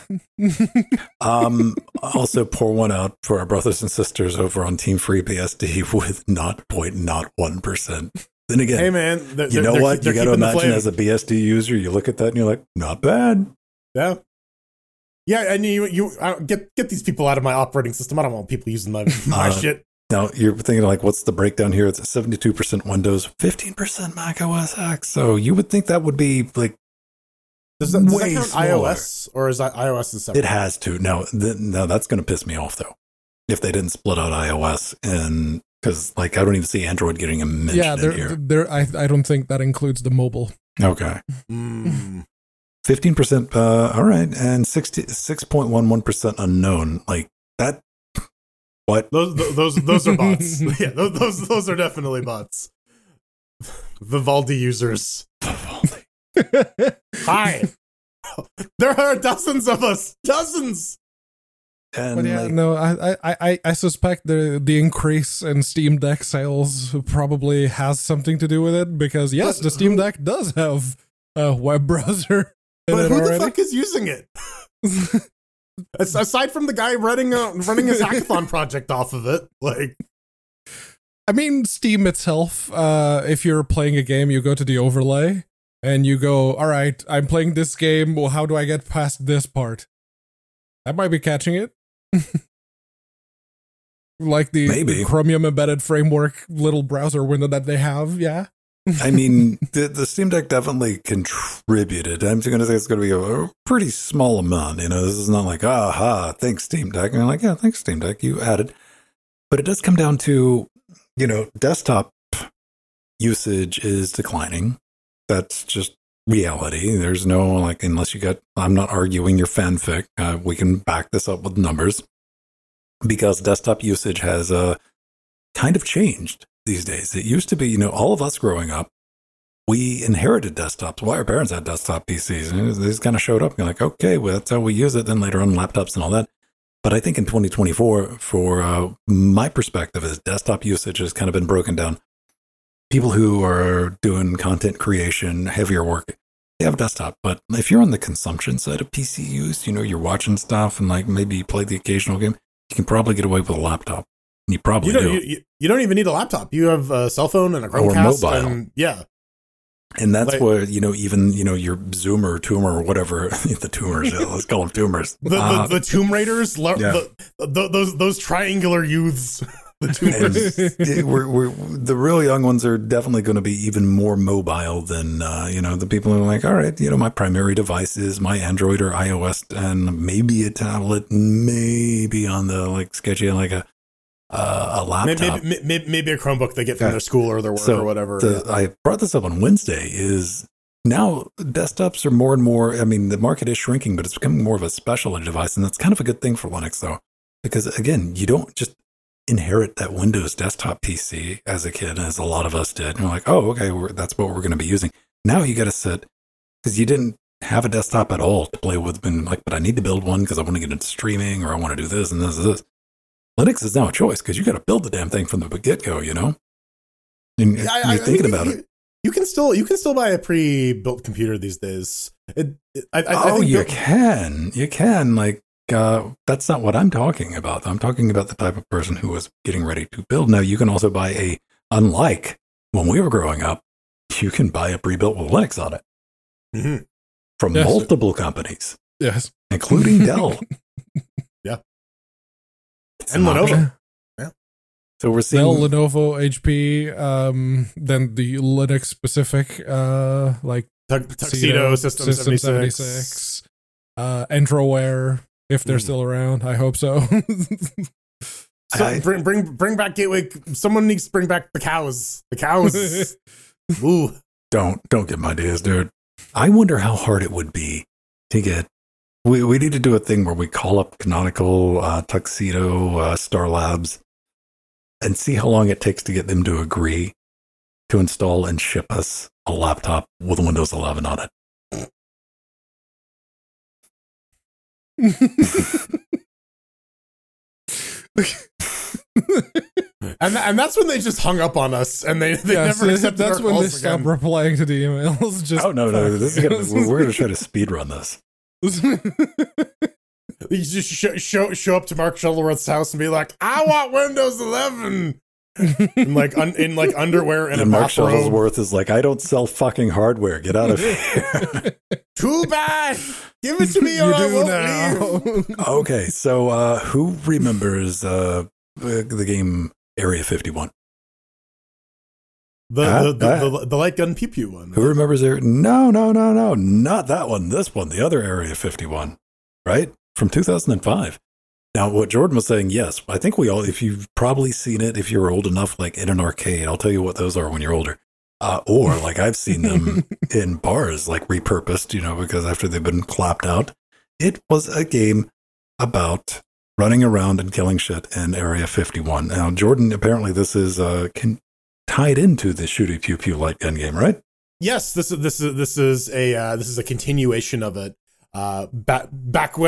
Also, pour one out for our brothers and sisters over on Team Free BSD with 0.01%. Then again, Hey man, you know what? You got to imagine as a BSD user, you look at that and you're like, not bad. Yeah, and you get these people out of my operating system. I don't want people using my shit. Now, you're thinking like, what's the breakdown here? It's 72% Windows, 15% Mac OS X. So you would think that would be like Does that way count smaller. iOS, or is that iOS is separate? It has to. No, that's going to piss me off though. If they didn't split out iOS, and because like I don't even see Android getting a mention Yeah, in here. I don't think that includes the mobile. Okay, Mm. 15%. All right, and 6.11% unknown. Like that. What? Those are bots. Yeah, those are definitely bots. Vivaldi users. Hi. There are dozens of us. Dozens. And But yeah, like, no, I suspect the increase in Steam Deck sales probably has something to do with it, because yes, But the Steam who- Deck does have a web browser in But it who already. the fuck is using it? Aside from the guy running his hackathon project off of it, like, I mean, Steam itself, if you're playing a game, you go to the overlay and you go, all right, I'm playing this game. Well, how do I get past this part? That might be catching it. Like the Maybe. Chromium embedded framework little browser window that they have. Yeah. I mean, the Steam Deck definitely contributed. I'm going to say it's going to be a pretty small amount. You know, this is not like, aha, thanks Steam Deck. And you're like, yeah, thanks Steam Deck, you added. But it does come down to, you know, desktop usage is declining. That's just reality. There's no, like, unless you got, I'm not arguing your fanfic. We can back this up with numbers. Because desktop usage has kind of changed these days. It used to be, you know, all of us growing up, we inherited desktops. Why our parents had desktop PCs. And they just kind of showed up. You're like, okay, well, that's how we use it. Then later on laptops and all that. But I think in 2024, for my perspective, is desktop usage has kind of been broken down. People who are doing content creation, heavier work, they have a desktop. But if you're on the consumption side of PC use, you know, you're watching stuff and like maybe you play the occasional game, you can probably get away with a laptop. You probably do. You don't even need a laptop. You have a cell phone and a Chromecast. mobile. And, yeah. And that's Like- where, you know, even, you know, your Zoomer or Tumor or whatever, the tumors, let's call them tumors. The Tomb Raiders, Yeah. those triangular youths. The Tomb And Raiders. we're the real young ones are definitely going to be even more mobile than, you know, the people who are like, all right, you know, my primary device is my Android or iOS and maybe a tablet, maybe on the like sketchy, like a laptop. Maybe a Chromebook they get from Yeah. their school or their work or whatever. I brought this up on Wednesday is now desktops are more and more, I mean, the market is shrinking, but it's becoming more of a specialty device. And that's kind of a good thing for Linux though, because again, you don't just inherit that Windows desktop PC as a kid, as a lot of us did. And you're like, oh, okay, that's what we're going to be using. Now you got to sit, because you didn't have a desktop at all to play with, and like, but I need to build one because I want to get into streaming or I want to do this and this and this. Linux is now a choice because you got to build the damn thing from the get-go, you know? And you're thinking about it. You can still buy a pre-built computer these days. I think you can. Like, that's not what I'm talking about. I'm talking about the type of person who was getting ready to build. Now, you can also buy unlike when we were growing up, you can buy a pre-built with Linux on it from multiple companies. Yes. Including Dell. Yeah. It's and Lenovo. Yeah. So we're seeing Dell, Lenovo, HP, then the Linux specific, like Tuxedo, System 76, Entroware, if they're still around. I hope so. So bring back Gateway. Someone needs to bring back the cows. The cows. Ooh. Don't get my ideas, dude. I wonder how hard it would be to get. We need to do a thing where we call up Canonical, Tuxedo, Star Labs, and see how long it takes to get them to agree to install and ship us a laptop with Windows 11 on it. and that's when they just hung up on us, and they never accepted that's our when they calls stopped again. replying to the emails. Just No. We're going to try to speed run this. You just show up to Mark Shuttleworth's house and be like, "I want Windows 11," in like underwear and a Mark bathrobe. Shuttleworth is like, "I don't sell fucking hardware. Get out of here." Too bad. Give it to me, or I won't leave. Okay, so who remembers the game Area 51? The light gun pew pew one. Who remembers there? No, not that one. This one, the other Area 51, right? From 2005. Now, what Jordan was saying, yes, I think we all, if you've probably seen it, if you're old enough, like in an arcade, I'll tell you what those are when you're older. Or like I've seen them in bars, like repurposed, because after they've been clapped out, it was a game about running around and killing shit in Area 51. Now, Jordan, apparently this is tied into the shooty pew pew light gun game, right? Yes, this is a continuation of it. Back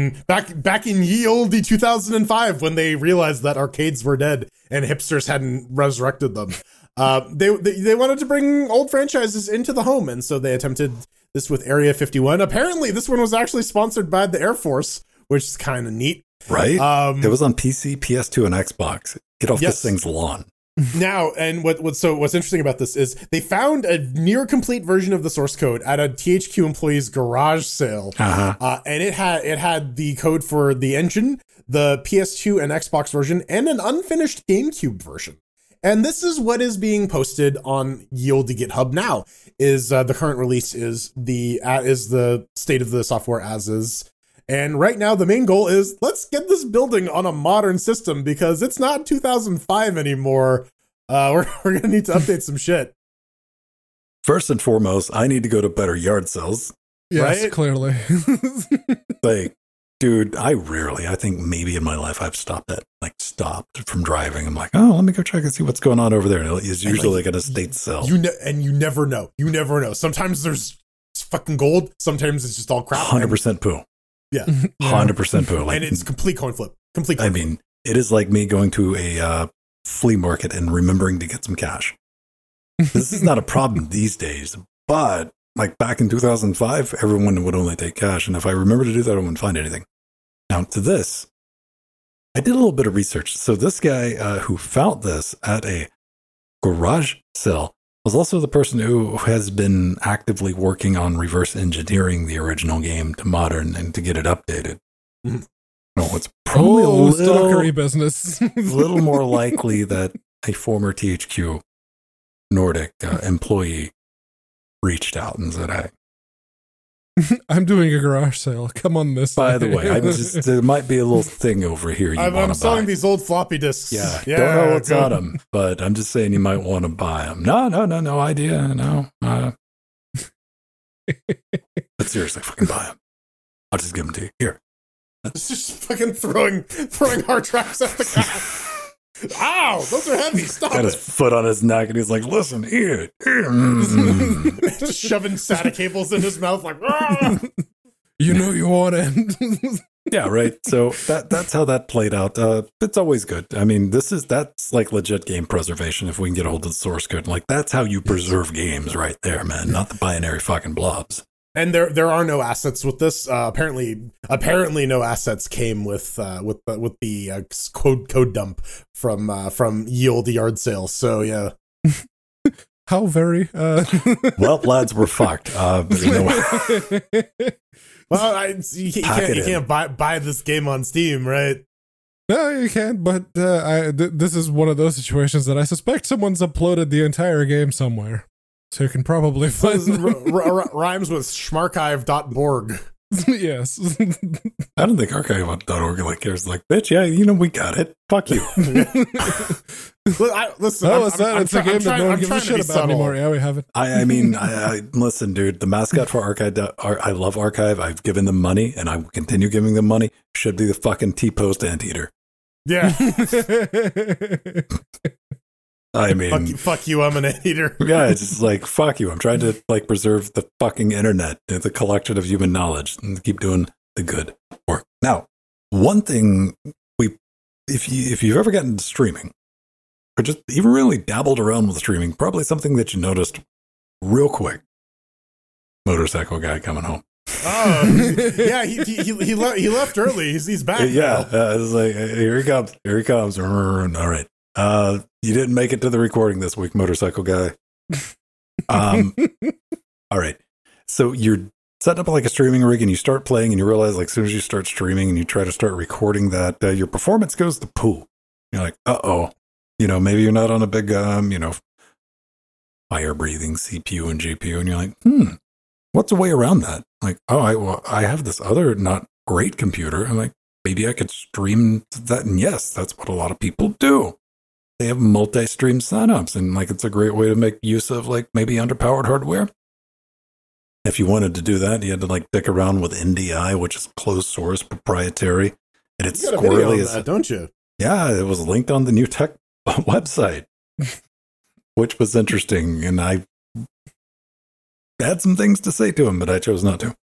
in ye olde 2005, when they realized that arcades were dead and hipsters hadn't resurrected them. They wanted to bring old franchises into the home, and so they attempted this with Area 51. Apparently, this one was actually sponsored by the Air Force, which is kind of neat. Right? It was on PC, PS2, and Xbox. Get off this thing's lawn. Now, and what's interesting about this is they found a near complete version of the source code at a THQ employee's garage sale, and it had the code for the engine, the PS2 and Xbox version, and an unfinished GameCube version. And this is what is being posted on Yield to GitHub now. Is the current release is the state of the software as is. And right now, the main goal is let's get this building on a modern system because it's not 2005 anymore. We're going to need to update some shit. First and foremost, I need to go to better yard sales. Yes, right? Clearly. Like, dude, I think maybe in my life I've stopped from driving. I'm like, oh, let me go check and see what's going on over there. And it's usually like an estate sale. You never know. You never know. Sometimes there's fucking gold. Sometimes it's just all crap. 100% poo. Yeah. 100% poo. Like, and it's complete coin flip. I mean, it is like me going to a flea market and remembering to get some cash. This is not a problem these days, but like back in 2005, everyone would only take cash. And if I remember to do that, I wouldn't find anything. Now to this, I did a little bit of research. So this guy who found this at a garage sale was also the person who has been actively working on reverse engineering the original game to modern and to get it updated. Mm-hmm. No, it's probably a stalkery business. little more likely that a former THQ Nordic employee reached out and said, "Hey, I'm doing a garage sale. Come on this." By the way, there might be a little thing over here you want to buy. I'm selling these old floppy disks. Yeah, don't know what's on them, but I'm just saying you might want to buy them. No idea. No. But seriously, fucking buy them. I'll just give them to you. Here. It's just fucking throwing hard drives at the guy. Ow, those are heavy. Stop Got it. his foot on his neck and he's like, listen, here. Just shoving SATA cables in his mouth like, "Ah!" You know you want it. Yeah, right. So that's how that played out. It's always good. I mean, that's like legit game preservation if we can get a hold of the source code. Like, that's how you preserve games right there, man, not the binary fucking blobs. And there are no assets with this. Apparently no assets came with the code dump from ye olde yard sale. So yeah. How very Well, lads, we're fucked. Well, you can't buy this game on Steam, right? No, you can't. But this is one of those situations that I suspect someone's uploaded the entire game somewhere, so you can probably find rhymes with schmarchive.borg. Yes. I don't think archive.org like cares. Like, bitch, yeah, we got it. Fuck you. Listen, it's a game that no one gives a shit about anymore. Yeah, we have it. I mean, listen, dude. The mascot for Archive, I love Archive. I've given them money, and I will continue giving them money. Should be the fucking T-Post Anteater. Yeah. I mean, fuck you, I'm an anteater. Yeah, it's just like, fuck you. I'm trying to preserve the fucking internet, the collection of human knowledge, and keep doing the good work. Now, one thing if you've ever gotten into streaming, or just even really dabbled around with streaming, probably something that you noticed real quick. Motorcycle guy coming home. Oh, yeah, he left early. He's back. Yeah, it's like, here he comes. All right. You didn't make it to the recording this week, motorcycle guy. All right. So you're setting up like a streaming rig and you start playing and you realize, like, as soon as you start streaming and you try to start recording that, your performance goes to poo. You're like, uh-oh. Maybe you're not on a big, fire breathing CPU and GPU, and you're like, what's a way around that? Like, I have this other not great computer. I'm like, maybe I could stream that. And yes, that's what a lot of people do. They have multi-stream setups, and like, it's a great way to make use of like maybe underpowered hardware. If you wanted to do that, you had to like dick around with NDI, which is closed source, proprietary, and it's squirrely as that, don't you? Yeah, it was linked on the New Tech website, which was interesting, and I had some things to say to him, but I chose not to.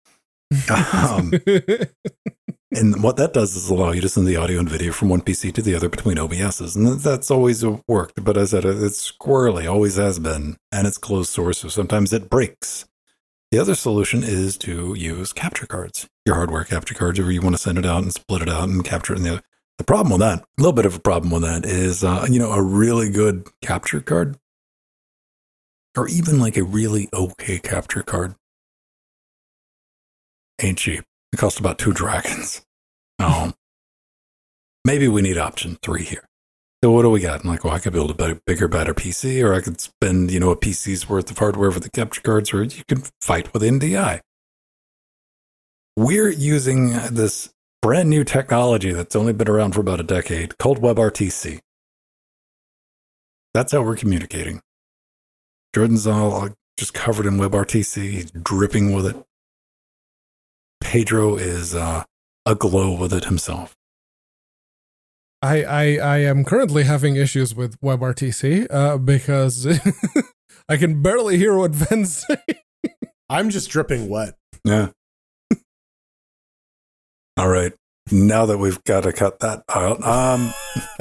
And what that does is allow you to send the audio and video from one PC to the other between OBSs. And that's always worked. But as I said, it's squirrely, always has been. And it's closed source, so sometimes it breaks. The other solution is to use capture cards, your hardware capture cards, where you want to send it out and split it out and capture it. And the problem with that, a little bit of a problem with that is, a really good capture card, or even like a really okay capture card, ain't cheap. It costs about 2 dragons. Maybe we need option 3 here. So what do we got? I'm like, I could build a bigger, better PC, or I could spend, a PC's worth of hardware for the capture cards, or you can fight with NDI. We're using this brand new technology that's only been around for about a decade called WebRTC. That's how we're communicating. Jordan's all just covered in WebRTC, he's dripping with it. Pedro is aglow with it himself. I am currently having issues with WebRTC because I can barely hear what Ven's saying. I'm just dripping wet. Yeah. All right. Now that we've got to cut that out.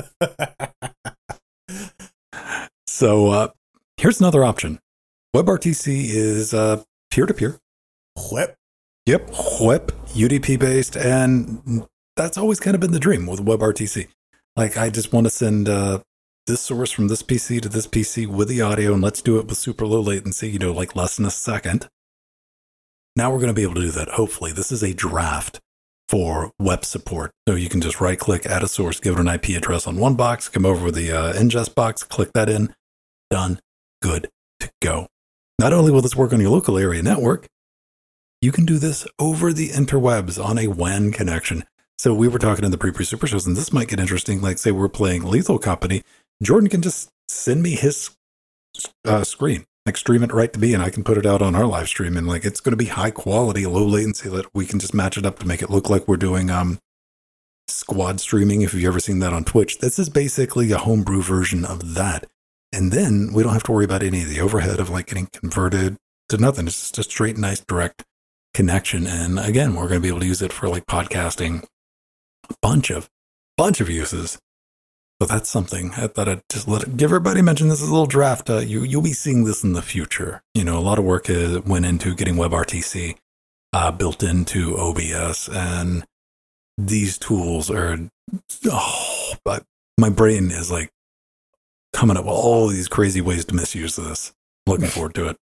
So here's another option. WebRTC is peer-to-peer. Whip. Yep, WEP, UDP based, and that's always kind of been the dream with WebRTC. Like, I just want to send this source from this PC to this PC with the audio, and let's do it with super low latency, like less than a second. Now we're going to be able to do that, hopefully. This is a draft for WEP support. So you can just right-click, add a source, give it an IP address on one box, come over with the ingest box, click that in, done, good to go. Not only will this work on your local area network, you can do this over the interwebs on a WAN connection. So we were talking in the pre-super shows, and this might get interesting. Like, say we're playing Lethal Company, Jordan can just send me his screen, like stream it right to me, and I can put it out on our live stream. And like, it's going to be high quality, low latency, that we can just match it up to make it look like we're doing squad streaming. If you've ever seen that on Twitch, this is basically a homebrew version of that. And then we don't have to worry about any of the overhead of like getting converted to nothing. It's just a straight, nice, direct connection. And again, we're going to be able to use it for like podcasting, a bunch of uses. So that's something that I just give everybody mention. This is a little draft. You'll be seeing this in the future. You know, a lot of work went into getting WebRTC built into OBS, and these tools are, but my brain is like coming up with all these crazy ways to misuse this. Looking forward to it.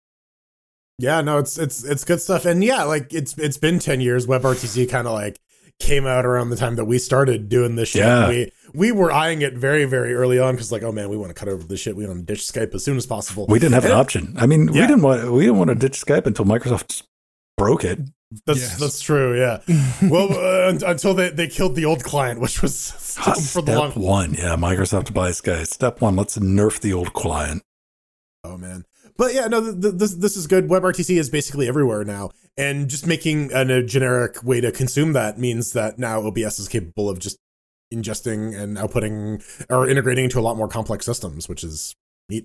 Yeah, no, it's good stuff. And yeah, like it's been 10 years. WebRTC kind of like came out around the time that we started doing this shit. Yeah. We were eyeing it very, very early on because like, oh man, we want to cut over this shit. We want to ditch Skype as soon as possible. We didn't have an option. I mean, we didn't want to ditch Skype until Microsoft just broke it. That's true. Yeah. Well, until they killed the old client, which was for the long. Step one. Yeah. Microsoft buys Skype. Step one. Let's nerf the old client. Oh man. But yeah, no, this is good. WebRTC is basically everywhere now, and just making a generic way to consume that means that now OBS is capable of just ingesting and outputting or integrating into a lot more complex systems, which is neat.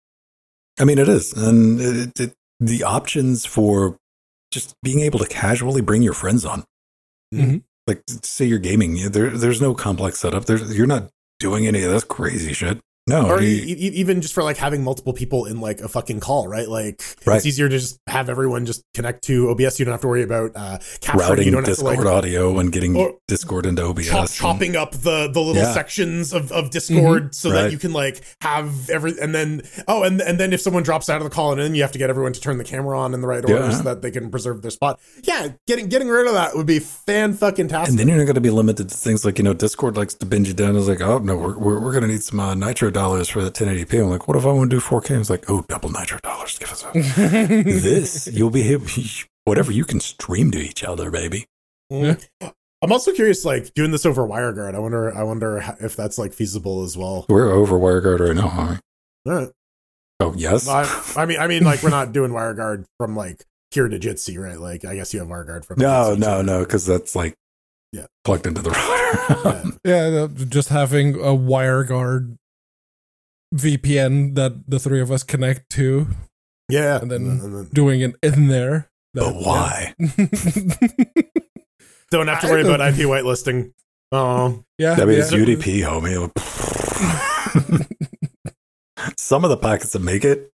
I mean, it is, and the options for just being able to casually bring your friends on, like say you're gaming, there's no complex setup. You're not doing any of this crazy shit. No, or even just for like having multiple people in like a fucking call, right? Like it's easier to just have everyone just connect to OBS. You don't have to worry about capturing. Routing you don't Discord have to, like, audio and getting Discord into OBS, chopping up the little sections of Discord so that you can like have and then if someone drops out of the call and then you have to get everyone to turn the camera on in the right order so that they can preserve their spot. Yeah, getting rid of that would be fan-fucking-tastic. And then you're not going to be limited to things like, you know, Discord likes to binge you down. It's like, oh no, we're going to need some Nitro dollars for the 1080p. I'm like, what if I want to do 4K? It's like, oh, double Nitro dollars. Give us this. You'll be able, whatever you can stream to each other, baby. I'm also curious, like doing this over WireGuard. I wonder if that's like feasible as well. We're over WireGuard right now, huh? All right. Oh yes. I mean, like we're not doing WireGuard from like here to Jitsi, right? Like I guess you have WireGuard from. No, because that's like plugged into the router. Just having a WireGuard VPN that the three of us connect to. Yeah. And then doing it in there. But why? Don't have to worry about IP whitelisting. Oh. Yeah. I mean, it's UDP, homie. Some of the packets that make it.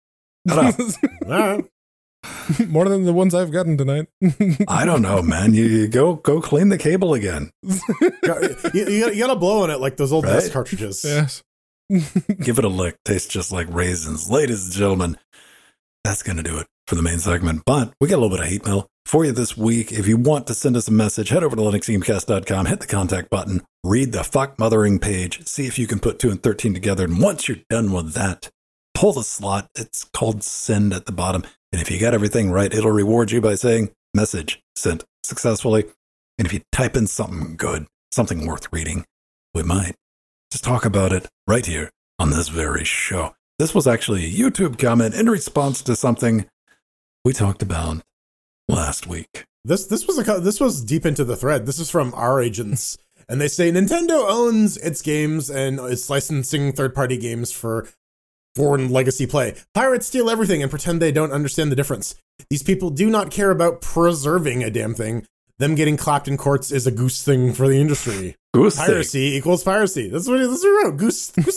More than the ones I've gotten tonight. I don't know, man. You go clean the cable again. You gotta blow on it like those old NES cartridges. Yes. Give it a lick. Tastes just like raisins. Ladies and gentlemen, that's going to do it for the main segment. But we got a little bit of hate mail for you this week. If you want to send us a message, head over to linuxgamecast.com, hit the contact button, read the fuck mothering page, see if you can put 2 and 13 together. And once you're done with that, pull the slot. It's called send at the bottom. And if you got everything right, it'll reward you by saying message sent successfully. And if you type in something good, something worth reading, we might just talk about it right here on this very show. This was actually a YouTube comment in response to something we talked about last week. This was deep into the thread. This is from our agents, and they say Nintendo owns its games and is licensing third-party games for foreign legacy play. Pirates steal everything and pretend they don't understand the difference. These people do not care about preserving a damn thing. Them getting clapped in courts is a goose thing for the industry. Goose piracy thing equals piracy. That's what he wrote. Goose thing.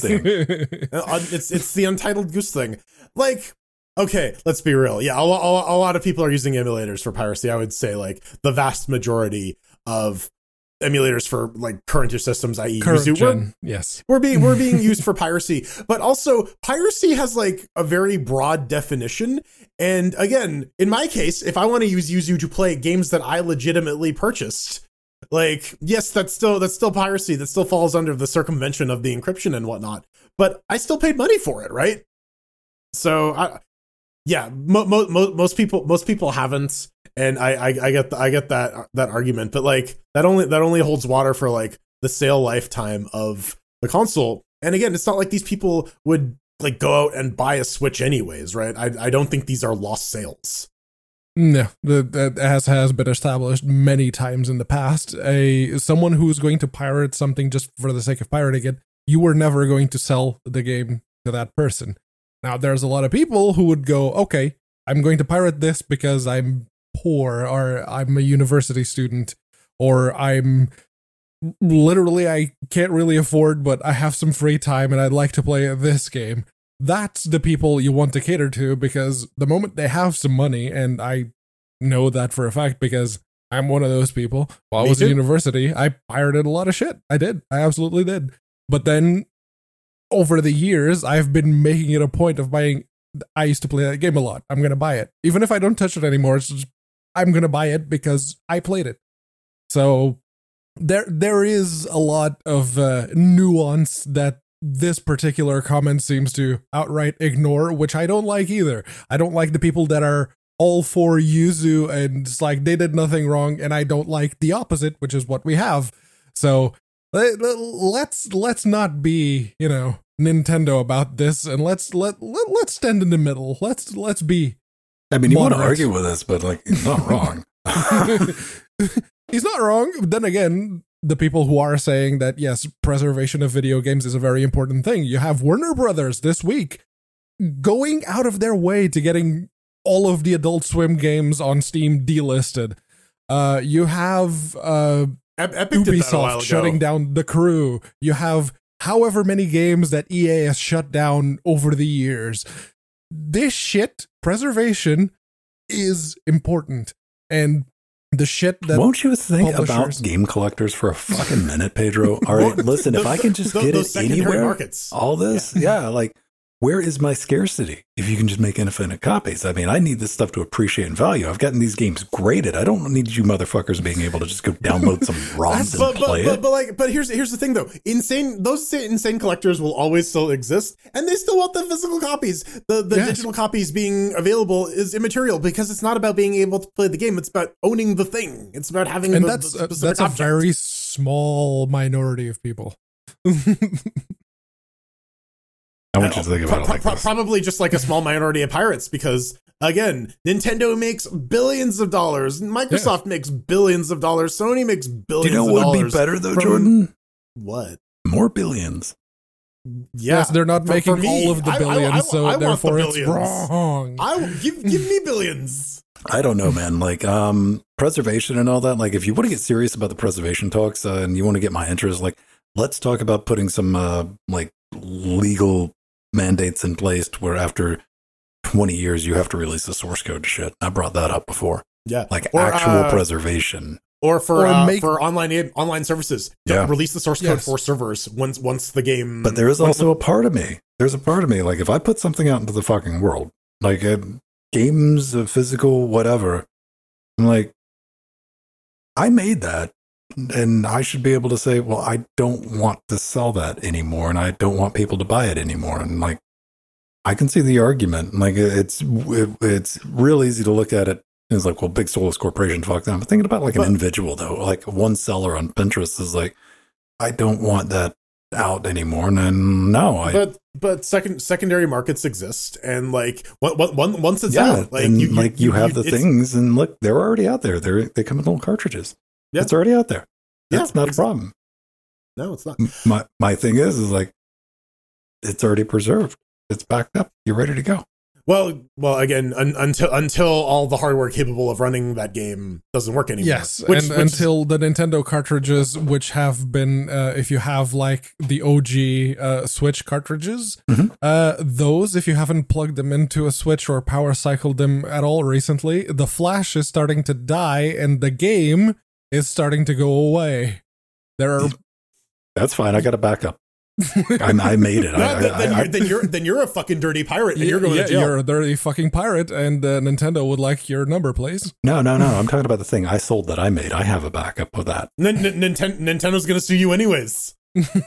It's the untitled goose thing. Like, okay, let's be real. Yeah, a lot of people are using emulators for piracy. I would say like the vast majority of emulators for like current systems, i.e. yes, we're being used for piracy. But also piracy has like a very broad definition. And again, in my case, if I want to use Yuzu to play games that I legitimately purchased, like, yes, that's still piracy. That still falls under the circumvention of the encryption and whatnot. But I still paid money for it, right? So most people haven't, and I get that argument. But like that only holds water for like the sale lifetime of the console. And again, it's not like these people would like go out and buy a Switch anyways, right? I don't think these are lost sales. No, that has been established many times in the past. Someone who's going to pirate something just for the sake of pirating it, you were never going to sell the game to that person. Now, there's a lot of people who would go, okay, I'm going to pirate this because I'm poor, or I'm a university student, or I'm literally I can't really afford, but I have some free time and I'd like to play this game. That's the people you want to cater to, because the moment they have some money, and I know that for a fact because I'm one of those people. While I was in university, I pirated a lot of shit. I absolutely did. But then over the years, I've been making it a point of buying. I used to play that game a lot. I'm going to buy it. Even if I don't touch it anymore, it's just, I'm going to buy it because I played it. So there is a lot of nuance that this particular comment seems to outright ignore, which I don't like either. I don't like the people that are all for Yuzu and it's like they did nothing wrong, and I don't like the opposite, which is what we have. So let's not be, Nintendo about this, and let's stand in the middle. Let's be. I mean, you want to argue with us, but like, he's not wrong. He's not wrong. But then again, the people who are saying that, yes, preservation of video games is a very important thing. You have Warner Brothers this week going out of their way to getting all of the Adult Swim games on Steam delisted. You have Epic Ubisoft shutting down The Crew. You have however many games that EA has shut down over the years. This shit, preservation, is important. And the shit that won't you think about game collectors for a fucking minute, Pedro? All right, listen, if I can just get it anywhere, markets. All this, like, where is my scarcity? If you can just make infinite copies. I mean, I need this stuff to appreciate and value. I've gotten these games graded. I don't need you motherfuckers being able to just go download some ROMs and play it. But here's the thing though. Those insane collectors will always still exist, and they still want the physical copies. The digital copies being available is immaterial, because it's not about being able to play the game. It's about owning the thing. It's about having that's a very small minority of people. I want you to think about it like this. Probably just like a small minority of pirates, because again, Nintendo makes billions of dollars, Microsoft makes billions of dollars, Sony makes billions of dollars. Do you know what would be better though, Jordan? What? More billions. Yeah, yes, they're not making all of the billions, so therefore it's wrong. Give me billions. I don't know, man. Like preservation and all that. Like, if you want to get serious about the preservation talks and you want to get my interest, like, let's talk about putting some like legal mandates in place where after 20 years you have to release the source code to shit. I brought that up before. Yeah, like actual preservation. Or for online services, don't release the source code for servers once the game. But there is also a part of me. There's a part of me, like, if I put something out into the fucking world, like games, physical, whatever, I'm like, I made that, and I should be able to say, well, I don't want to sell that anymore, and I don't want people to buy it anymore. And like, I can see the argument. Like, it's real easy to look at it. It's like, well, big soulless corporation, fuck them. But thinking about like an individual though, like one seller on Pinterest is like, I don't want that out anymore. And then but secondary markets exist, and like once it's out, like you have the things, and look, they're already out there. They come in little cartridges. Yeah. It's already out there. That's not a problem. No, it's not. My thing is like, it's already preserved. It's backed up. You're ready to go. Well, again, until all the hardware capable of running that game doesn't work anymore. Yes, until the Nintendo cartridges, which have been, if you have like the OG Switch cartridges, those, if you haven't plugged them into a Switch or power cycled them at all recently, the flash is starting to die and the game is starting to go away. That's fine. I got a backup. I made it. Then you're a fucking dirty pirate, and you're going to jail. You're a dirty fucking pirate, and Nintendo would like your number, please. No. I'm talking about the thing I sold that I made. I have a backup of that. Nintendo's going to sue you anyways.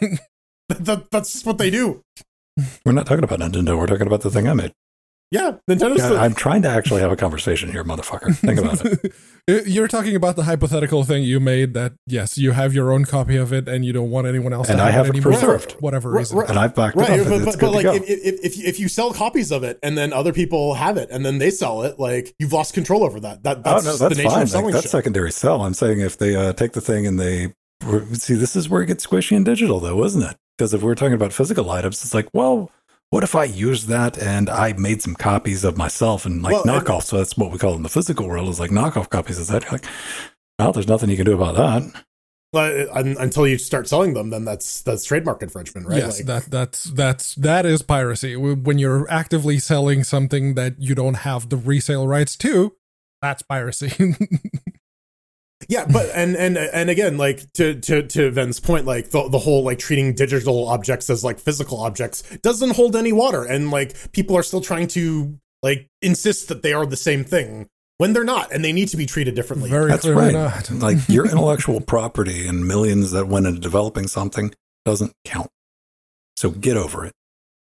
That's just what they do. We're not talking about Nintendo. We're talking about the thing I made. Yeah, Nintendo's. I'm trying to actually have a conversation here, motherfucker. Think about it. You're talking about the hypothetical thing you made that, yes, you have your own copy of it and you don't want anyone else to have it anymore. Preserved. For whatever reason. And I've backed it up. But like, if you sell copies of it and then other people have it and then they sell it, like, you've lost control over that. That's the nature fine. of selling that's secondary sell. I'm saying if they take the thing and they see, this is where it gets squishy and digital, though, isn't it? Because if we're talking about physical items, it's like, well, what if I used that and I made some copies of myself and knockoff? So that's what we call in the physical world is like knockoff copies. Is that you're like, well, there's nothing you can do about that. Well, until you start selling them, then that's trademark infringement, right? Yes, that is piracy. When you're actively selling something that you don't have the resale rights to, that's piracy. Yeah, but and again, like to Ven's point, like the whole like treating digital objects as like physical objects doesn't hold any water, and like people are still trying to like insist that they are the same thing. When they're not, and they need to be treated differently. That's right. Not. Like your intellectual property and millions that went into developing something doesn't count. So get over it.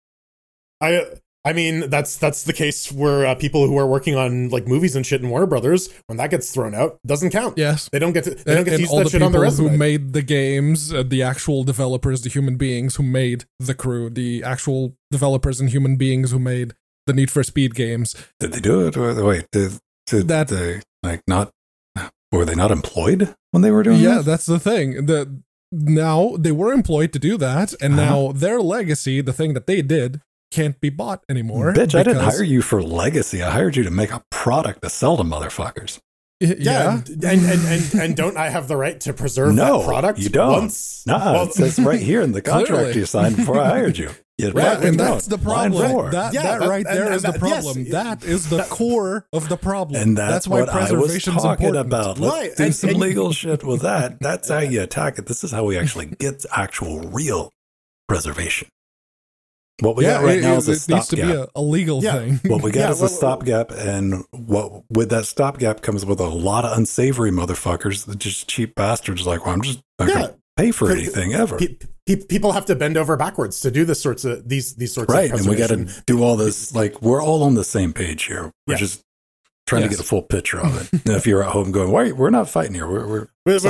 I mean, that's the case where people who are working on like movies and shit in Warner Brothers, when that gets thrown out, doesn't count. Yes, they don't get to use that shit on their resume. Who made the games, the actual developers, the human beings who made the crew, the actual developers and human beings who made the Need for Speed games. Did they do it? Wait, Did they were they not employed when they were doing that? Yeah, that's the thing. Now they were employed to do that, and now their legacy, the thing that they did, can't be bought anymore. Bitch, I didn't hire you for legacy. I hired you to make a product to sell to motherfuckers. Yeah, and don't I have the right to preserve that product? You don't. It says right here in the contract you signed before I hired you. And that's the problem. That right there is the problem. Yes, that is the core of the problem. And that's why preservation is important. About. Let's do some legal shit with that. That's how you attack it. This is how we actually get actual real preservation. What we got right now is a stopgap. It needs to be a legal thing. What we got is a stopgap, and what with that stopgap comes with a lot of unsavory motherfuckers, just cheap bastards like, well, I'm just not going to pay for anything ever. People have to bend over backwards to do these sorts of right, and we got to do all this. Like we're all on the same page here. We're just trying to get a full picture of it. And if you're at home going, "Why? We're not fighting here. We're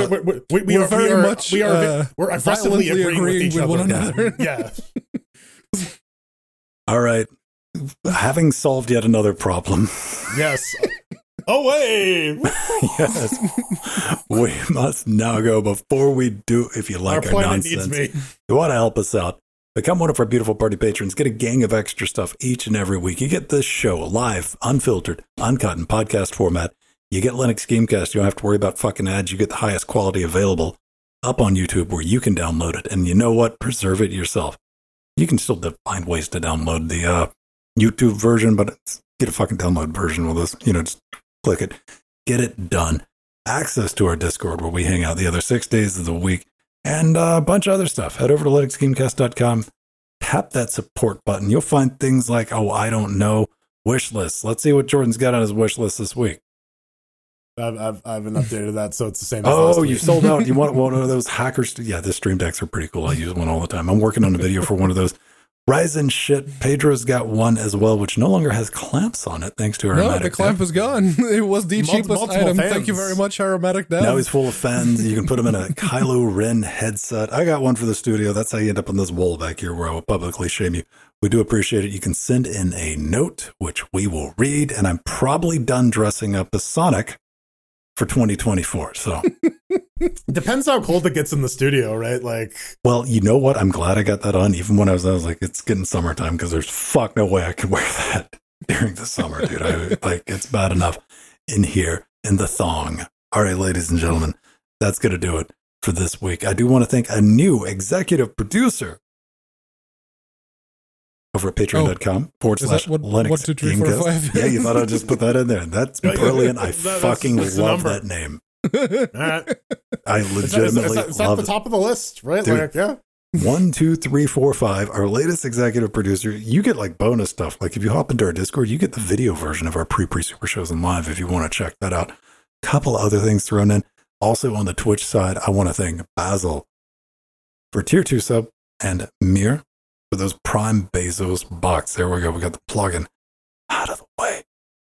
aggressively agreeing with each other. One another. Yeah." All right. Having solved yet another problem. Yes. Away! Yes. We must now go. Before we do, if you like our nonsense, you want to help us out, become one of our beautiful party patrons. Get a gang of extra stuff each and every week. You get this show live, unfiltered, uncut in podcast format. You get Linux Gamecast. You don't have to worry about fucking ads. You get the highest quality available up on YouTube where you can download it. And you know what? Preserve it yourself. You can still find ways to download the YouTube version, but get a fucking download version with us. Just click it. Get it done. Access to our Discord where we hang out the other 6 days of the week and a bunch of other stuff. Head over to linuxgamecast.com. Tap that support button. You'll find things like, I don't know, wish lists. Let's see what Jordan's got on his wish list this week. I haven't updated that, so it's the same as last week. You sold out. You want one of those hackers? Yeah, the stream decks are pretty cool. I use one all the time. I'm working on a video for one of those. Ryzen shit. Pedro's got one as well, which no longer has clamps on it, thanks to Aromatic. No, the clamp is gone. It was the cheapest item. Fans. Thank you very much, Aromatic Dev. Now he's full of fans. You can put him in a Kylo Ren headset. I got one for the studio. That's how you end up on this wall back here where I will publicly shame you. We do appreciate it. You can send in a note, which we will read, and I'm probably done dressing up as Sonic for 2024. So depends how cold it gets in the studio, right? Like, well, you know what? I'm glad I got that on. Even when I was like, it's getting summertime because there's no way I can wear that during the summer, dude. It's bad enough in here in the thong. All right, ladies and gentlemen, that's going to do it for this week. I do want to thank a new executive producer over at patreon.com /Linux Gamecast. Yeah, you thought I'd just put that in there. That's brilliant. I fucking love that name. I legitimately it's at the top of the list, right? Dude, 1, 2, 3, 4, 5. Our latest executive producer. You get like bonus stuff. Like if you hop into our Discord, you get the video version of our pre-super shows and live if you want to check that out. Couple other things thrown in. Also on the Twitch side, I want to thank Basil for tier 2 sub and Mir for those Prime Bezos bucks. There we go. We got the plugin out of the way.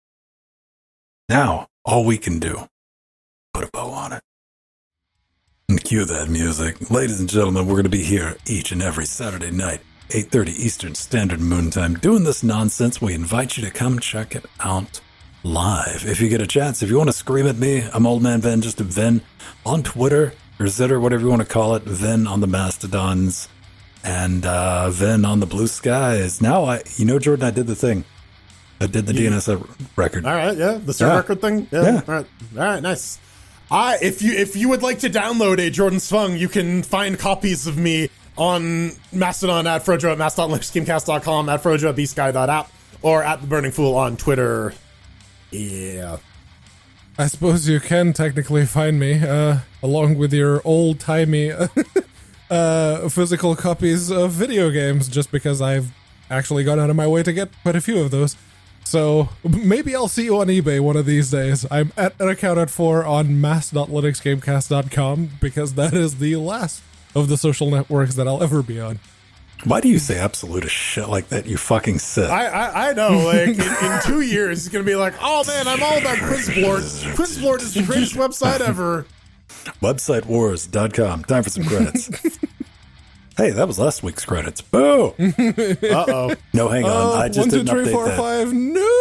Now, all we can do, put a bow on it. And cue that music. Ladies and gentlemen, we're going to be here each and every Saturday night, 8:30 Eastern Standard Moon Time, doing this nonsense. We invite you to come check it out live. If you get a chance, if you want to scream at me, I'm Old Man Ven, just a Ven on Twitter, or Zitter, whatever you want to call it, Ven on the Mastodons. And Vin on the Blue Skies. Now, Jordan, I did the thing. I did the DNS record. All right, yeah, the server record thing. Yeah. All right, nice. If you would like to download a Jordan Svung, you can find copies of me on Mastodon at Frojo at mastodon.gamecast.com, at Frojo at bsky.app, or at The Burning Fool on Twitter. Yeah. I suppose you can technically find me, along with your old-timey physical copies of video games, just because I've actually gone out of my way to get quite a few of those. So maybe I'll see you on eBay one of these days. I'm accounted for on mass.linuxgamecast.com, because that is the last of the social networks that I'll ever be on. Why do you say absolute shit like that, you fucking Sith? I know, like, in 2 years, he's going to be like, oh man, I'm all about Quizboard. Quizboard is the greatest website ever. Websitewars.com. Time for some credits. Hey, that was last week's credits. Boo! Uh-oh. No, hang on. I just 1, 2, didn't 3, update 4, that. 5, no!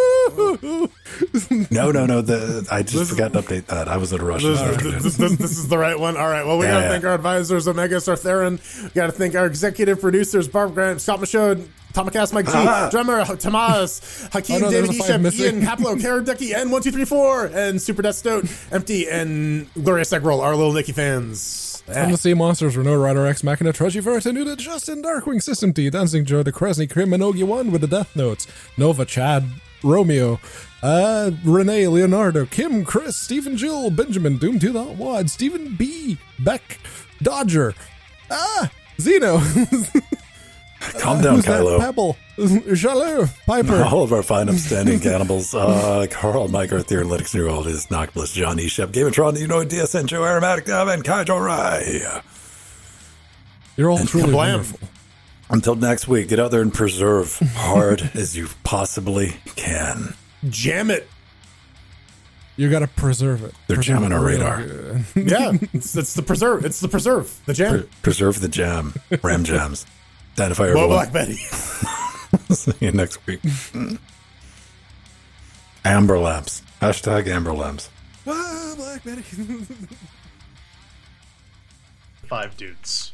No. I just forgot to update that. I was in a rush. This is the right one. All right. Well, we got to thank our advisors, Omega Sartheron. We got to thank our executive producers, Barb Grant, Scott Michaud, Tomacast, Mike G, drummer, Tomas, Hakeem, David Isham, Ian, Haplo, Karen Ducky, and 1234, and Super Death Stoat, Empty, and Glorious Eggroll, our little Nicky fans. From the Sea Monsters, Renault Rider X Machina, Trudgy Nuda, Justin, Darkwing, System T, Dancing Joe, the Kresny, Krim, and Ogi 1 with the Death Notes, Nova, Chad, Romeo, Renee, Leonardo, Kim, Chris, Stephen, Jill, Benjamin, Doom 2 the Wad, Stephen B, Beck, Dodger, Zeno. Calm down, Kylo. Pebble, Jalou, Piper. All of our fine upstanding cannibals. Carl, Mike, Arthur, Linux, New Old is Noctilus, John E. Shep, Gamatron, DSN, Joe, Aromatic, Dove, and Kaijo Rai. You're all truly wonderful. Until next week, get out there and preserve hard as you possibly can. Jam it. You gotta preserve it. They're jamming our radar. Yeah, it's the preserve. It's the preserve. The jam. Preserve the jam. Ram jams. Identify Whoa, everyone. Black Betty. See you next week. Amber Labs. Hashtag Amber Labs. Black Betty. 5 dudes.